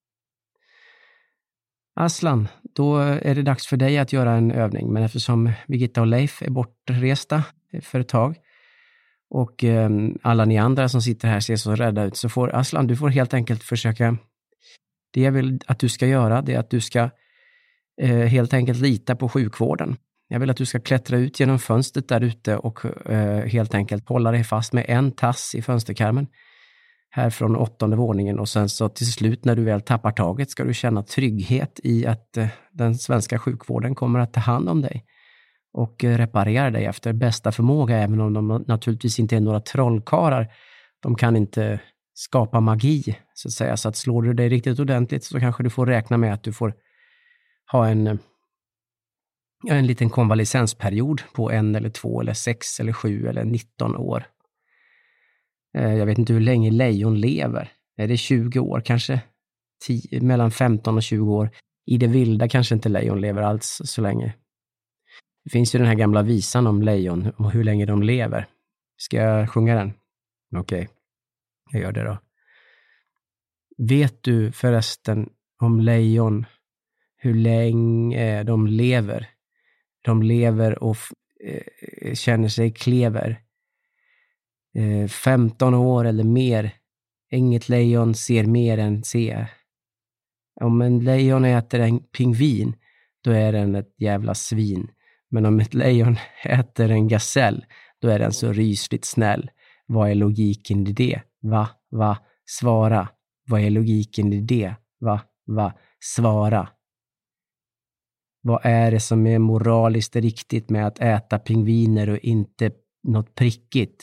Aslan, då är det dags för dig att göra en övning. Men eftersom Birgitta och Leif är bortresta för ett tag och eh, alla ni andra som sitter här ser så rädda ut, så får Aslan, du får helt enkelt försöka. Det jag vill att du ska göra, det är att du ska eh, helt enkelt lita på sjukvården. Jag vill att du ska klättra ut genom fönstret där ute och eh, helt enkelt hålla dig fast med en tass i fönsterkarmen här från åttonde våningen, och sen så till slut när du väl tappar taget ska du känna trygghet i att eh, den svenska sjukvården kommer att ta hand om dig och eh, reparera dig efter bästa förmåga, även om de naturligtvis inte är några trollkarlar. De kan inte skapa magi så att säga, så att slår du dig riktigt ordentligt så kanske du får räkna med att du får ha en en liten konvalescensperiod på en eller två eller sex eller sju eller nitton år. Jag vet inte hur länge lejon lever. Är det tjugo år kanske? tio, mellan femton och tjugo år. I det vilda kanske inte lejon lever alls så länge. Det finns ju den här gamla visan om lejon och hur länge de lever. Ska jag sjunga den? Okej, okay. Jag gör det då. Vet du förresten om lejon hur länge de lever? De lever och eh, känner sig klever. Eh, femton år eller mer. Inget lejon ser mer än ser. Om en lejon äter en pingvin, då är den ett jävla svin. Men om ett lejon äter en gasell, då är den så rysligt snäll. Vad är logiken i det? Va? Va? Svara. Vad är logiken i det? Va? Va? Svara. Vad är det som är moraliskt riktigt med att äta pingviner och inte något prickigt?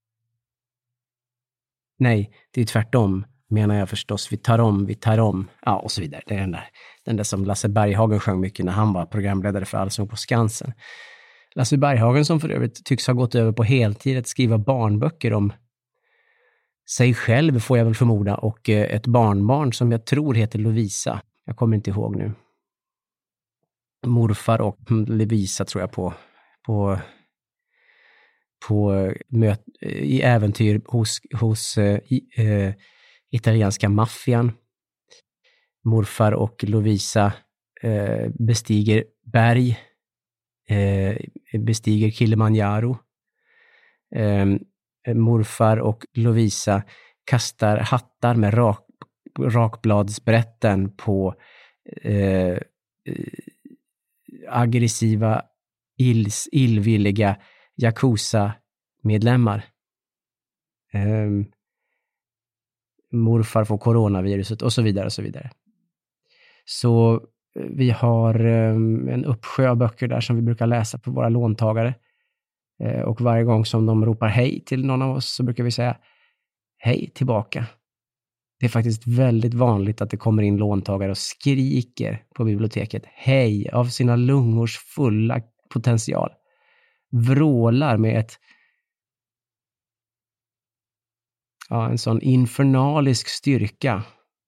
Nej, det är tvärtom, menar jag förstås. Vi tar om, vi tar om. Ja, och så vidare. Det är den där, den där som Lasse Berghagen sjöng mycket när han var programledare för Allsång på Skansen. Lasse Berghagen, som för övrigt tycks ha gått över på heltid att skriva barnböcker om sig själv, får jag väl förmoda, och ett barnbarn som jag tror heter Lovisa. Jag kommer inte ihåg nu. Morfar och Lovisa tror jag på på på möt, i äventyr hos hos i, eh, italienska maffian. Morfar och Lovisa eh, bestiger berg, eh, bestiger Kilimanjaro. Eh, morfar och Lovisa kastar hattar med rak, rakbladsbrätten på eh, aggressiva, ills, illvilliga Yakuza-medlemmar. Um, morfar får coronaviruset och så vidare och så vidare. Så vi har um, en uppsjö av böcker där som vi brukar läsa för våra låntagare. Uh, och varje gång som de ropar hej till någon av oss så brukar vi säga hej tillbaka. Det är faktiskt väldigt vanligt att det kommer in låntagare och skriker på biblioteket hej av sina lungors fulla potential. Vrålar med ett ja, en sån infernalisk styrka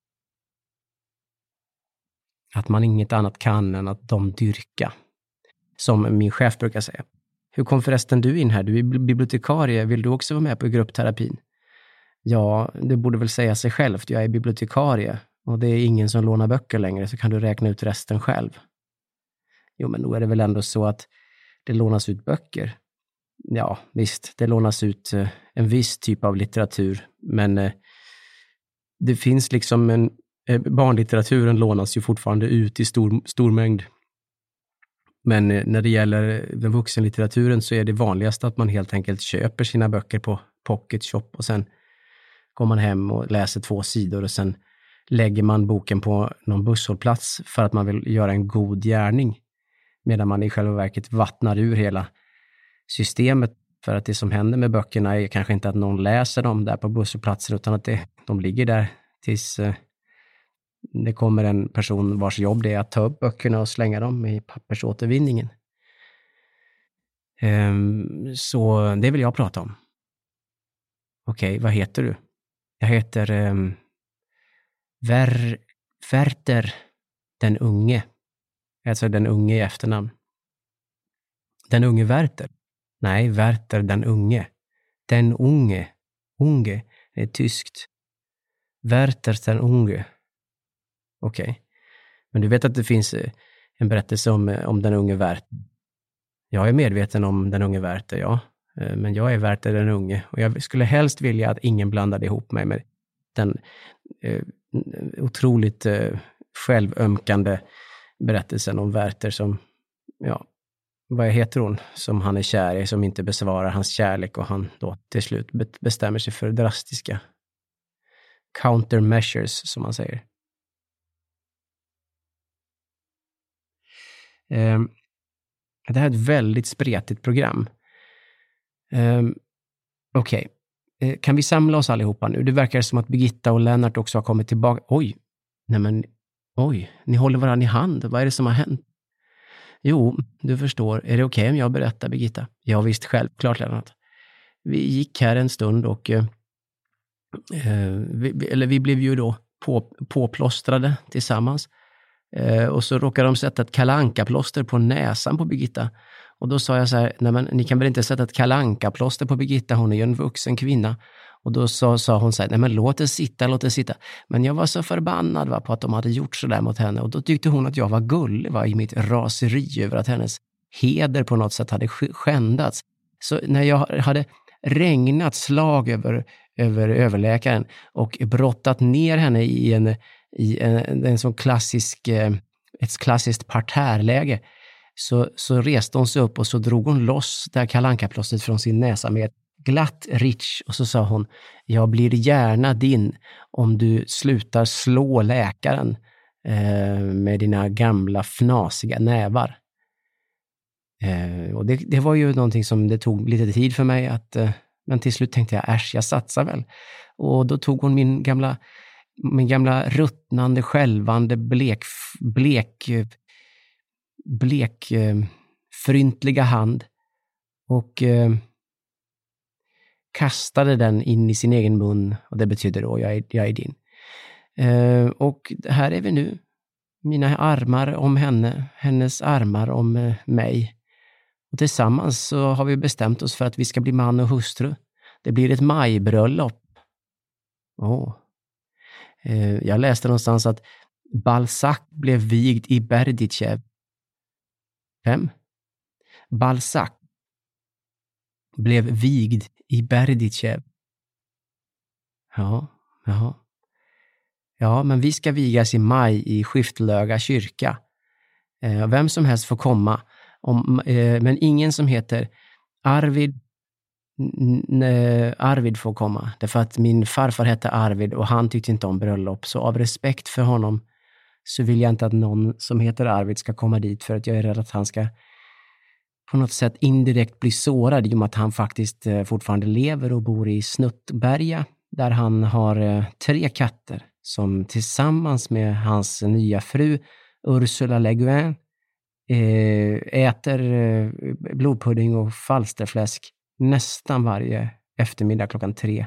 att man inget annat kan än att de dyrka. Som min chef brukar säga. Hur kom förresten du in här? Du är bibliotekarie. Vill du också vara med på gruppterapin? Ja, det borde väl säga sig självt. Jag är bibliotekarie och det är ingen som lånar böcker längre, så kan du räkna ut resten själv. Jo, men då är det väl ändå så att det lånas ut böcker. Ja, visst, det lånas ut eh, en viss typ av litteratur, men eh, det finns liksom en eh, barnlitteraturen lånas ju fortfarande ut i stor, stor mängd. Men eh, när det gäller den vuxenlitteraturen så är det vanligast att man helt enkelt köper sina böcker på Pocket Shop och sen går man hem och läser två sidor och sen lägger man boken på någon busshållplats för att man vill göra en god gärning. Medan man i själva verket vattnar ur hela systemet. För att det som händer med böckerna är kanske inte att någon läser dem där på busshållplatsen, utan att det, de ligger där tills eh, det kommer en person vars jobb det är att ta upp böckerna och slänga dem i pappersåtervinningen. Um, så det vill jag prata om. Okej, okay, vad heter du? Jag heter um, Ver, Werther den unge. Alltså den unge i efternamn. Den unge Werther. Nej, Werther den unge. Den unge. Unge. Det är tyskt. Werther den unge. Okej. Okay. Men du vet att det finns en berättelse om, om den unge Werther. Jag är medveten om den unge Werther, ja. Men jag är Werther den unge. Och jag skulle helst vilja att ingen blandade ihop mig med den eh, otroligt eh, självömkande berättelsen om Werther som, ja, vad heter hon? Som han är kär i, som inte besvarar hans kärlek och han då till slut bestämmer sig för drastiska countermeasures, som man säger. Eh, det här är ett väldigt spretigt program. Eh, Okej. Okay. Eh, kan vi samla oss allihopa nu? Det verkar som att Birgitta och Lennart också har kommit tillbaka. Oj, nej men, oj, ni håller varandra i hand. Vad är det som har hänt? Jo, du förstår. Är det okej okay om jag berättar, Birgitta? Ja, visst, självklart, Lennart. Vi gick här en stund och eh, vi, eller vi blev ju då på, påplåstrade tillsammans. Eh, och så råkade de sätta ett kalanka-plåster på näsan på Birgitta. Och då sa jag så här, nej men ni kan väl inte sätta ett kalanka-plåster på Birgitta, hon är ju en vuxen kvinna. Och då sa, sa hon så här, nej men låt det sitta, låt det sitta. Men jag var så förbannad va, på att de hade gjort så där mot henne. Och då tyckte hon att jag var gullig va, i mitt raseri över att hennes heder på något sätt hade skändats. Så när jag hade regnat slag över, över överläkaren och brottat ner henne i en, i en, en sån klassisk, ett klassiskt parterläge, så, så reste hon sig upp och så drog hon loss det här kalankaplåstret från sin näsa med ett glatt rich, och så sa hon, jag blir gärna din om du slutar slå läkaren eh, med dina gamla fnasiga nävar. Eh, och det, det var ju någonting som det tog lite tid för mig att, eh, men till slut tänkte jag, äsch, jag satsar väl. Och då tog hon min gamla min gamla ruttnande, skälvande, blek blek blek eh, fryntliga hand och eh, kastade den in i sin egen mun, och det betyder då jag är, jag är din. Eh, och här är vi nu. Mina armar om henne, hennes armar om eh, mig. Och tillsammans så har vi bestämt oss för att vi ska bli man och hustru. Det blir ett majbröllop. Åh. Eh, jag läste någonstans att Balzac blev vigd i Berdichev. Vem? Balzac blev vigd i Berdichev. Ja, ja. Ja, men vi ska vigas i maj i Skiftlöga kyrka. Eh, vem som helst får komma. Om, eh, men ingen som heter Arvid, n- n- Arvid får komma. Därför att min farfar hette Arvid och han tyckte inte om bröllop. Så av respekt för honom så vill jag inte att någon som heter Arvid ska komma dit, för att jag är rädd att han ska på något sätt indirekt bli sårad i och med att han faktiskt eh, fortfarande lever och bor i Snuttberga, där han har eh, tre katter som tillsammans med hans nya fru Ursula Le Guin eh, äter eh, blodpudding och falsterfläsk nästan varje eftermiddag klockan tre.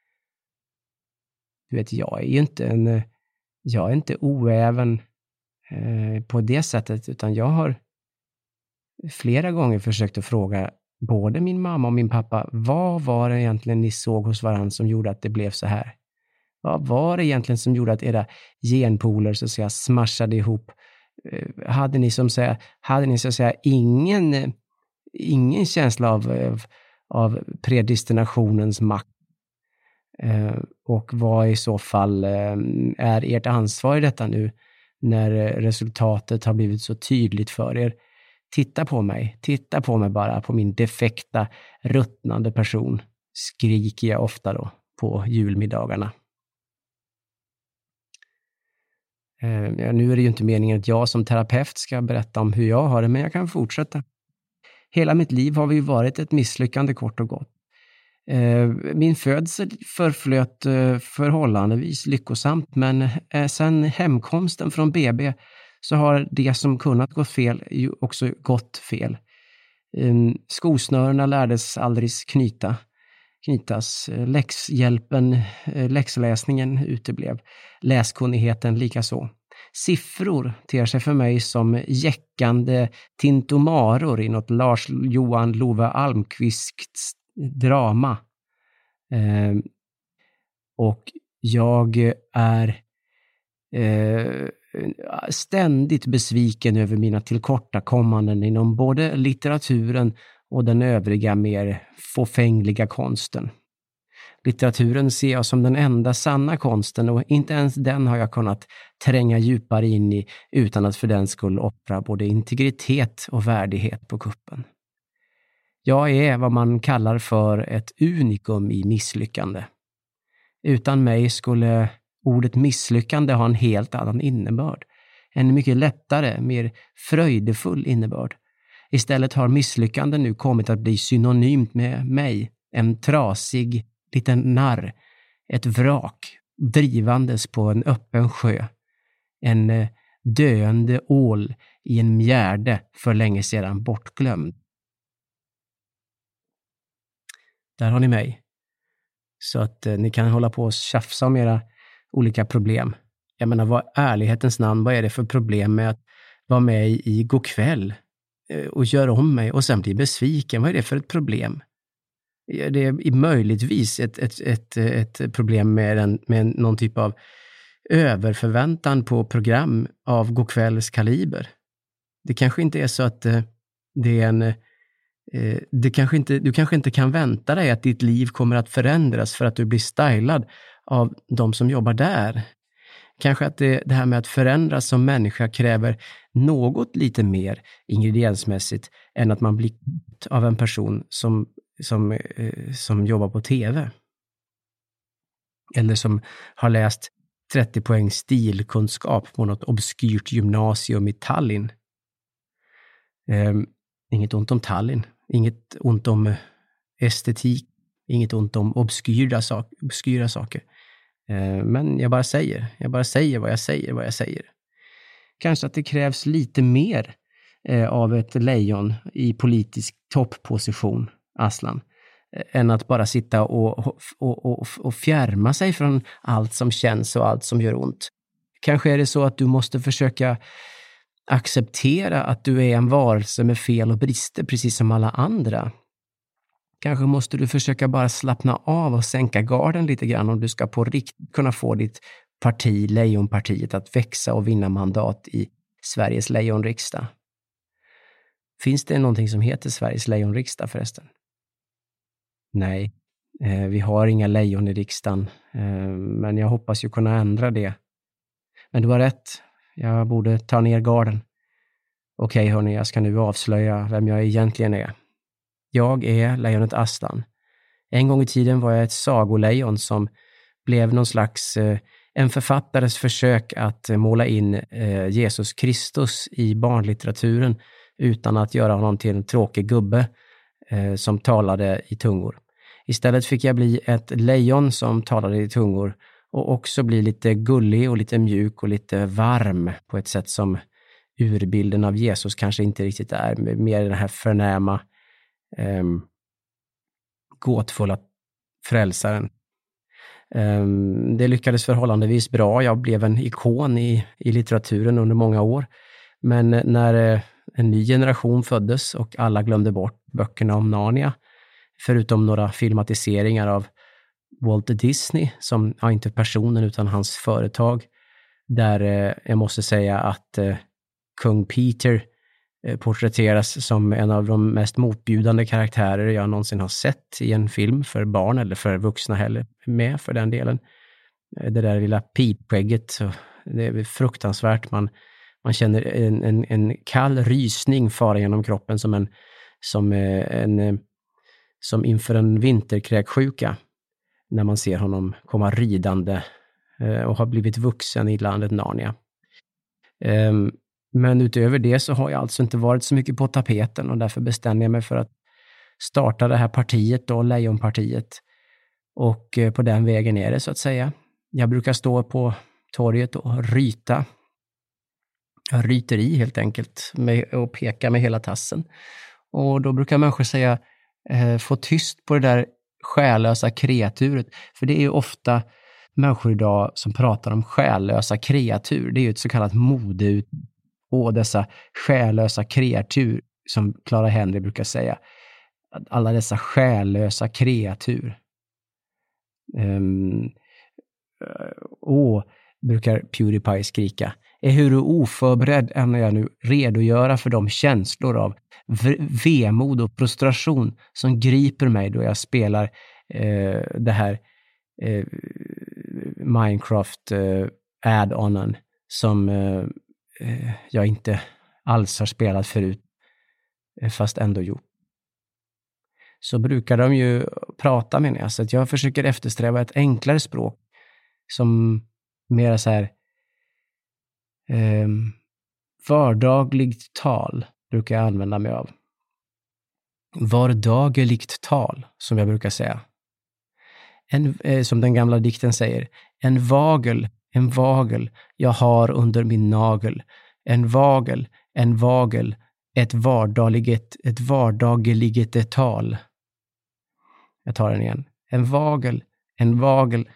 Du vet, jag är ju inte en jag är inte oäven eh, på det sättet, utan jag har flera gånger försökt att fråga både min mamma och min pappa, vad var det egentligen ni såg hos varandra som gjorde att det blev så här? Vad var det egentligen som gjorde att era genpoler så att säga smashade ihop? Hade ni som säga, hade ni så att säga ingen, ingen känsla av, av, av predestinationens makt? Eh, och vad i så fall eh, är ert ansvar i detta nu när resultatet har blivit så tydligt för er? Titta på mig, titta på mig bara, på min defekta, ruttnande person, skriker jag ofta då på julmiddagarna. Eh, nu är det ju inte meningen att jag som terapeut ska berätta om hur jag har det, men jag kan fortsätta. Hela mitt liv har vi varit ett misslyckande kort och gott. Eh, min födsel förflöt eh, förhållandevis lyckosamt, men eh, sen hemkomsten från B B så har det som kunnat gå fel ju också gått fel. Eh, skosnörerna lärdes aldrig knyta, knytas. Läxhjälpen, eh, läxläsningen uteblev. Läskunnigheten likaså. Siffror ter sig för mig som jäckande tintomaror i något Lars Johan Love Almqvists drama. Eh, och jag är eh, ständigt besviken över mina tillkortakommanden inom både litteraturen och den övriga mer fåfängliga konsten. Litteraturen ser jag som den enda sanna konsten, och inte ens den har jag kunnat tränga djupare in i utan att för den skull offra både integritet och värdighet på kuppen. Jag är vad man kallar för ett unikum i misslyckande. Utan mig skulle ordet misslyckande ha en helt annan innebörd. En mycket lättare, mer fröjdefull innebörd. Istället har misslyckande nu kommit att bli synonymt med mig. En trasig liten narr. Ett vrak drivandes på en öppen sjö. En döende ål i en mjärde för länge sedan bortglömd. Där har ni mig. Så att eh, ni kan hålla på och tjafsa om era olika problem. Jag menar, vad ärlighetens namn, vad är det för problem med att vara med i, i God kväll eh, och göra om mig och sen bli besviken? Vad är det för ett problem? Det är möjligtvis ett, ett, ett, ett problem med, en, med någon typ av överförväntan på program av God kvälls kaliber. Det kanske inte är så att eh, det är en Det kanske inte, du kanske inte kan vänta dig att ditt liv kommer att förändras för att du blir stylad av de som jobbar där. Kanske att det, det här med att förändras som människa kräver något lite mer ingrediensmässigt än att man blir av en person som, som, eh, som jobbar på tv. Eller som har läst trettio poäng stilkunskap på något obskyrt gymnasium i Tallinn. Eh, inget ont om Tallinn. Inget ont om estetik, inget ont om obskyra, sak, obskyra saker. Eh, men jag bara säger, jag bara säger vad jag säger, vad jag säger. Kanske att det krävs lite mer eh, av ett lejon i politisk toppposition, Aslan, eh, än att bara sitta och, och, och, och fjärma sig från allt som känns och allt som gör ont. Kanske är det så att du måste försöka acceptera att du är en varelse med fel och brister precis som alla andra. Kanske måste du försöka bara slappna av och sänka garden lite grann om du ska på riktigt kunna få ditt parti, Lejonpartiet, att växa och vinna mandat i Sveriges lejonriksdag. Finns det någonting som heter Sveriges lejonriksdag förresten? Nej, eh, vi har inga lejon i riksdagen, eh, men jag hoppas ju kunna ändra det. Men du har rätt. Jag borde ta ner garden. Okej hörni, jag ska nu avslöja vem jag egentligen är. Jag är lejonet Aslan. En gång i tiden var jag ett sagolejon som blev någon slags, eh, en författares försök att måla in eh, Jesus Kristus i barnlitteraturen utan att göra honom till en tråkig gubbe eh, som talade i tungor. Istället fick jag bli ett lejon som talade i tungor och också bli lite gullig och lite mjuk och lite varm på ett sätt som urbilden av Jesus kanske inte riktigt är. Mer den här förnäma, eh, gåtfulla frälsaren. Eh, det lyckades förhållandevis bra. Jag blev en ikon i, i litteraturen under många år. Men när eh, en ny generation föddes och alla glömde bort böckerna om Narnia, förutom några filmatiseringar av Walt Disney, som, ja, inte personen utan hans företag, där eh, jag måste säga att eh, kung Peter eh, porträtteras som en av de mest motbjudande karaktärer jag någonsin har sett i en film för barn eller för vuxna heller med för den delen. Eh, det där lilla pipskägget, det är fruktansvärt. Man, man känner en, en, en kall rysning fara genom kroppen som en, som eh, en eh, som inför en vinterkräksjuka när man ser honom komma ridande eh, och har blivit vuxen i landet Narnia. Um, men utöver det så har jag alltså inte varit så mycket på tapeten och därför bestämde jag mig för att starta det här partiet då, Lejonpartiet. Och uh, på den vägen är det så att säga. Jag brukar stå på torget och ryta. Jag ryter i helt enkelt med, och peka med hela tassen. Och då brukar människor säga eh, få tyst på det där själlösa kreaturet. För det är ju ofta människor idag som pratar om själlösa kreatur. Det är ju ett så kallat mode och dessa själlösa kreatur som Clara Henry brukar säga. Alla dessa själlösa kreatur. Um, och brukar PewDiePie skrika. Är hur oförberedd ämnar jag nu redogöra för de känslor av v- vemod och frustration som griper mig då jag spelar eh, det här eh, Minecraft eh, add-onen som eh, jag inte alls har spelat förut eh, fast ändå gjort. Så brukar de ju prata med mig. Så att jag försöker eftersträva ett enklare språk som mer så här eh, vardagligt tal brukar jag använda mig av. Vardagligt tal, som jag brukar säga. En, eh, som den gamla dikten säger. En vagel, en vagel jag har under min nagel. En vagel, en vagel, ett vardagligt, ett vardagligt tal. Jag tar den igen. En vagel, en vagel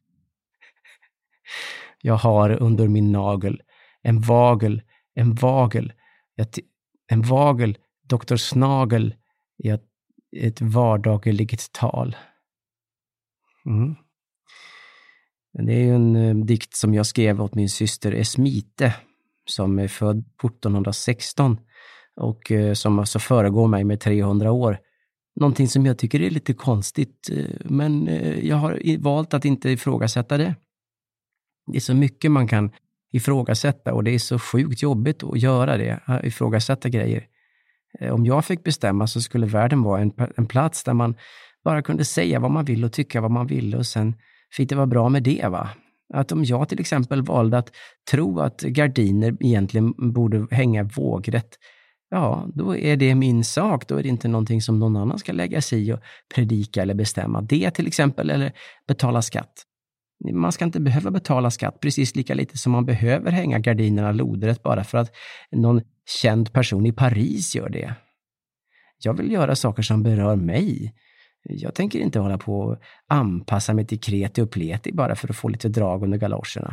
jag har under min nagel. En vagel, en vagel, en vagel, doktor Snagel i ett, ett vardagligt tal. Mm. Det är ju en uh, dikt som jag skrev åt min syster Esmite som är född fjorton sexton och uh, som alltså föregår mig med trehundra år. Någonting som jag tycker är lite konstigt, uh, men uh, jag har valt att inte ifrågasätta det. Det är så mycket man kan ifrågasätta och det är så sjukt jobbigt att göra det, att ifrågasätta grejer. Om jag fick bestämma så skulle världen vara en, en plats där man bara kunde säga vad man vill och tycka vad man vill och sen fick det vara bra med det, va? Att om jag till exempel valde att tro att gardiner egentligen borde hänga vågrätt, ja, då är det min sak. Då är det inte någonting som någon annan ska lägga sig i och predika eller bestämma. Det till exempel, eller betala skatt. Man ska inte behöva betala skatt precis lika lite som man behöver hänga gardinerna lodrätt bara för att någon känd person i Paris gör det. Jag vill göra saker som berör mig. Jag tänker inte hålla på och anpassa mig till kreti och pleti bara för att få lite drag under galoscherna.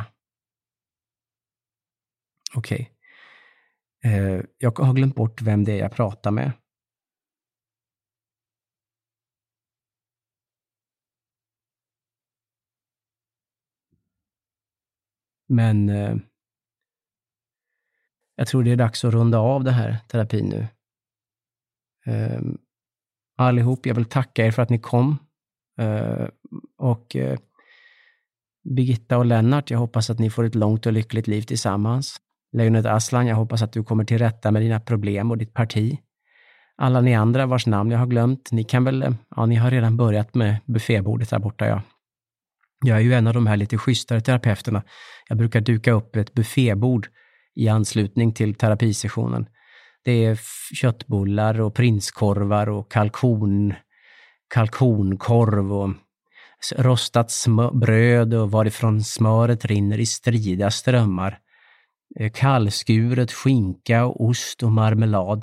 Okej. Okay. Eh, jag har glömt bort vem det är jag pratar med. Men eh, jag tror det är dags att runda av det här terapin nu. Eh, allihop, jag vill tacka er för att ni kom. Eh, och eh, Birgitta och Lennart, jag hoppas att ni får ett långt och lyckligt liv tillsammans. Lejonet Aslan, jag hoppas att du kommer till rätta med dina problem och ditt parti. Alla ni andra vars namn jag har glömt, ni kan väl, ja, ni har redan börjat med buffébordet där borta, ja. Jag är ju en av de här lite schysstare terapeuterna. Jag brukar duka upp ett buffébord i anslutning till terapisessionen. Det är köttbullar och prinskorvar och kalkon, kalkonkorv och rostat smör, bröd och varifrån smöret rinner i strida strömmar. Kallskuret skinka och ost och marmelad.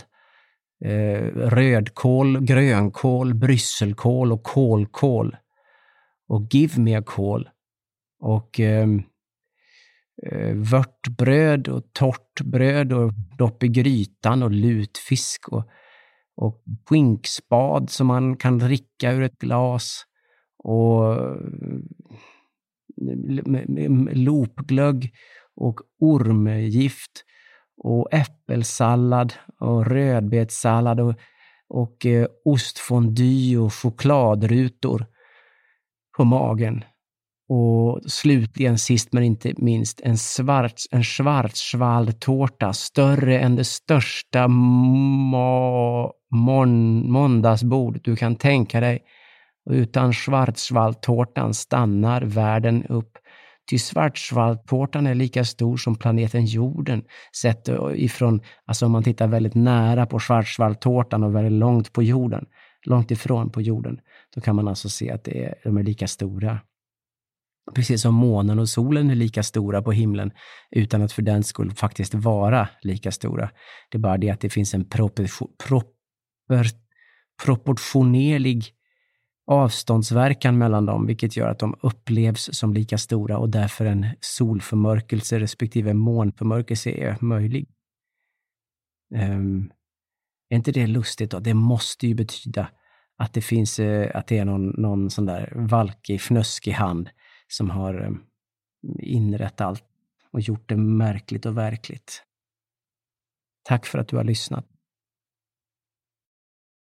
Rödkål, grönkål, brysselkål och kålkål. Och give me a call. Och eh, vörtbröd och torrt bröd och dopp i grytan och lutfisk och, och skinkspad som man kan dricka ur ett glas och lopglögg och ormgift och äppelsallad och rödbetssallad och, och eh, ostfondy och chokladrutor på magen. Och slutligen, sist men inte minst, en svart, en schwarzwaldtårta större än det största må, mon, måndagsbord du kan tänka dig. Och utan schwarzwaldtårtan stannar världen upp. Ty Schwarzwaldtårtan är lika stor som planeten jorden. Sett ifrån, alltså om man tittar väldigt nära på Schwarzwaldtårtan och väldigt långt på jorden, långt ifrån på jorden, då kan man alltså se att det är, de är lika stora. Precis som månen och solen är lika stora på himlen utan att för den skull faktiskt vara lika stora. Det är bara det att det finns en proportion, proper, proportionerlig avståndsverkan mellan dem, vilket gör att de upplevs som lika stora och därför en solförmörkelse respektive månförmörkelse är möjlig. Um, är inte det lustigt då? Det måste ju betyda att det finns att det är någon, någon sån där valkig, fnöskig hand som har inrett allt och gjort det märkligt och verkligt. Tack för att du har lyssnat.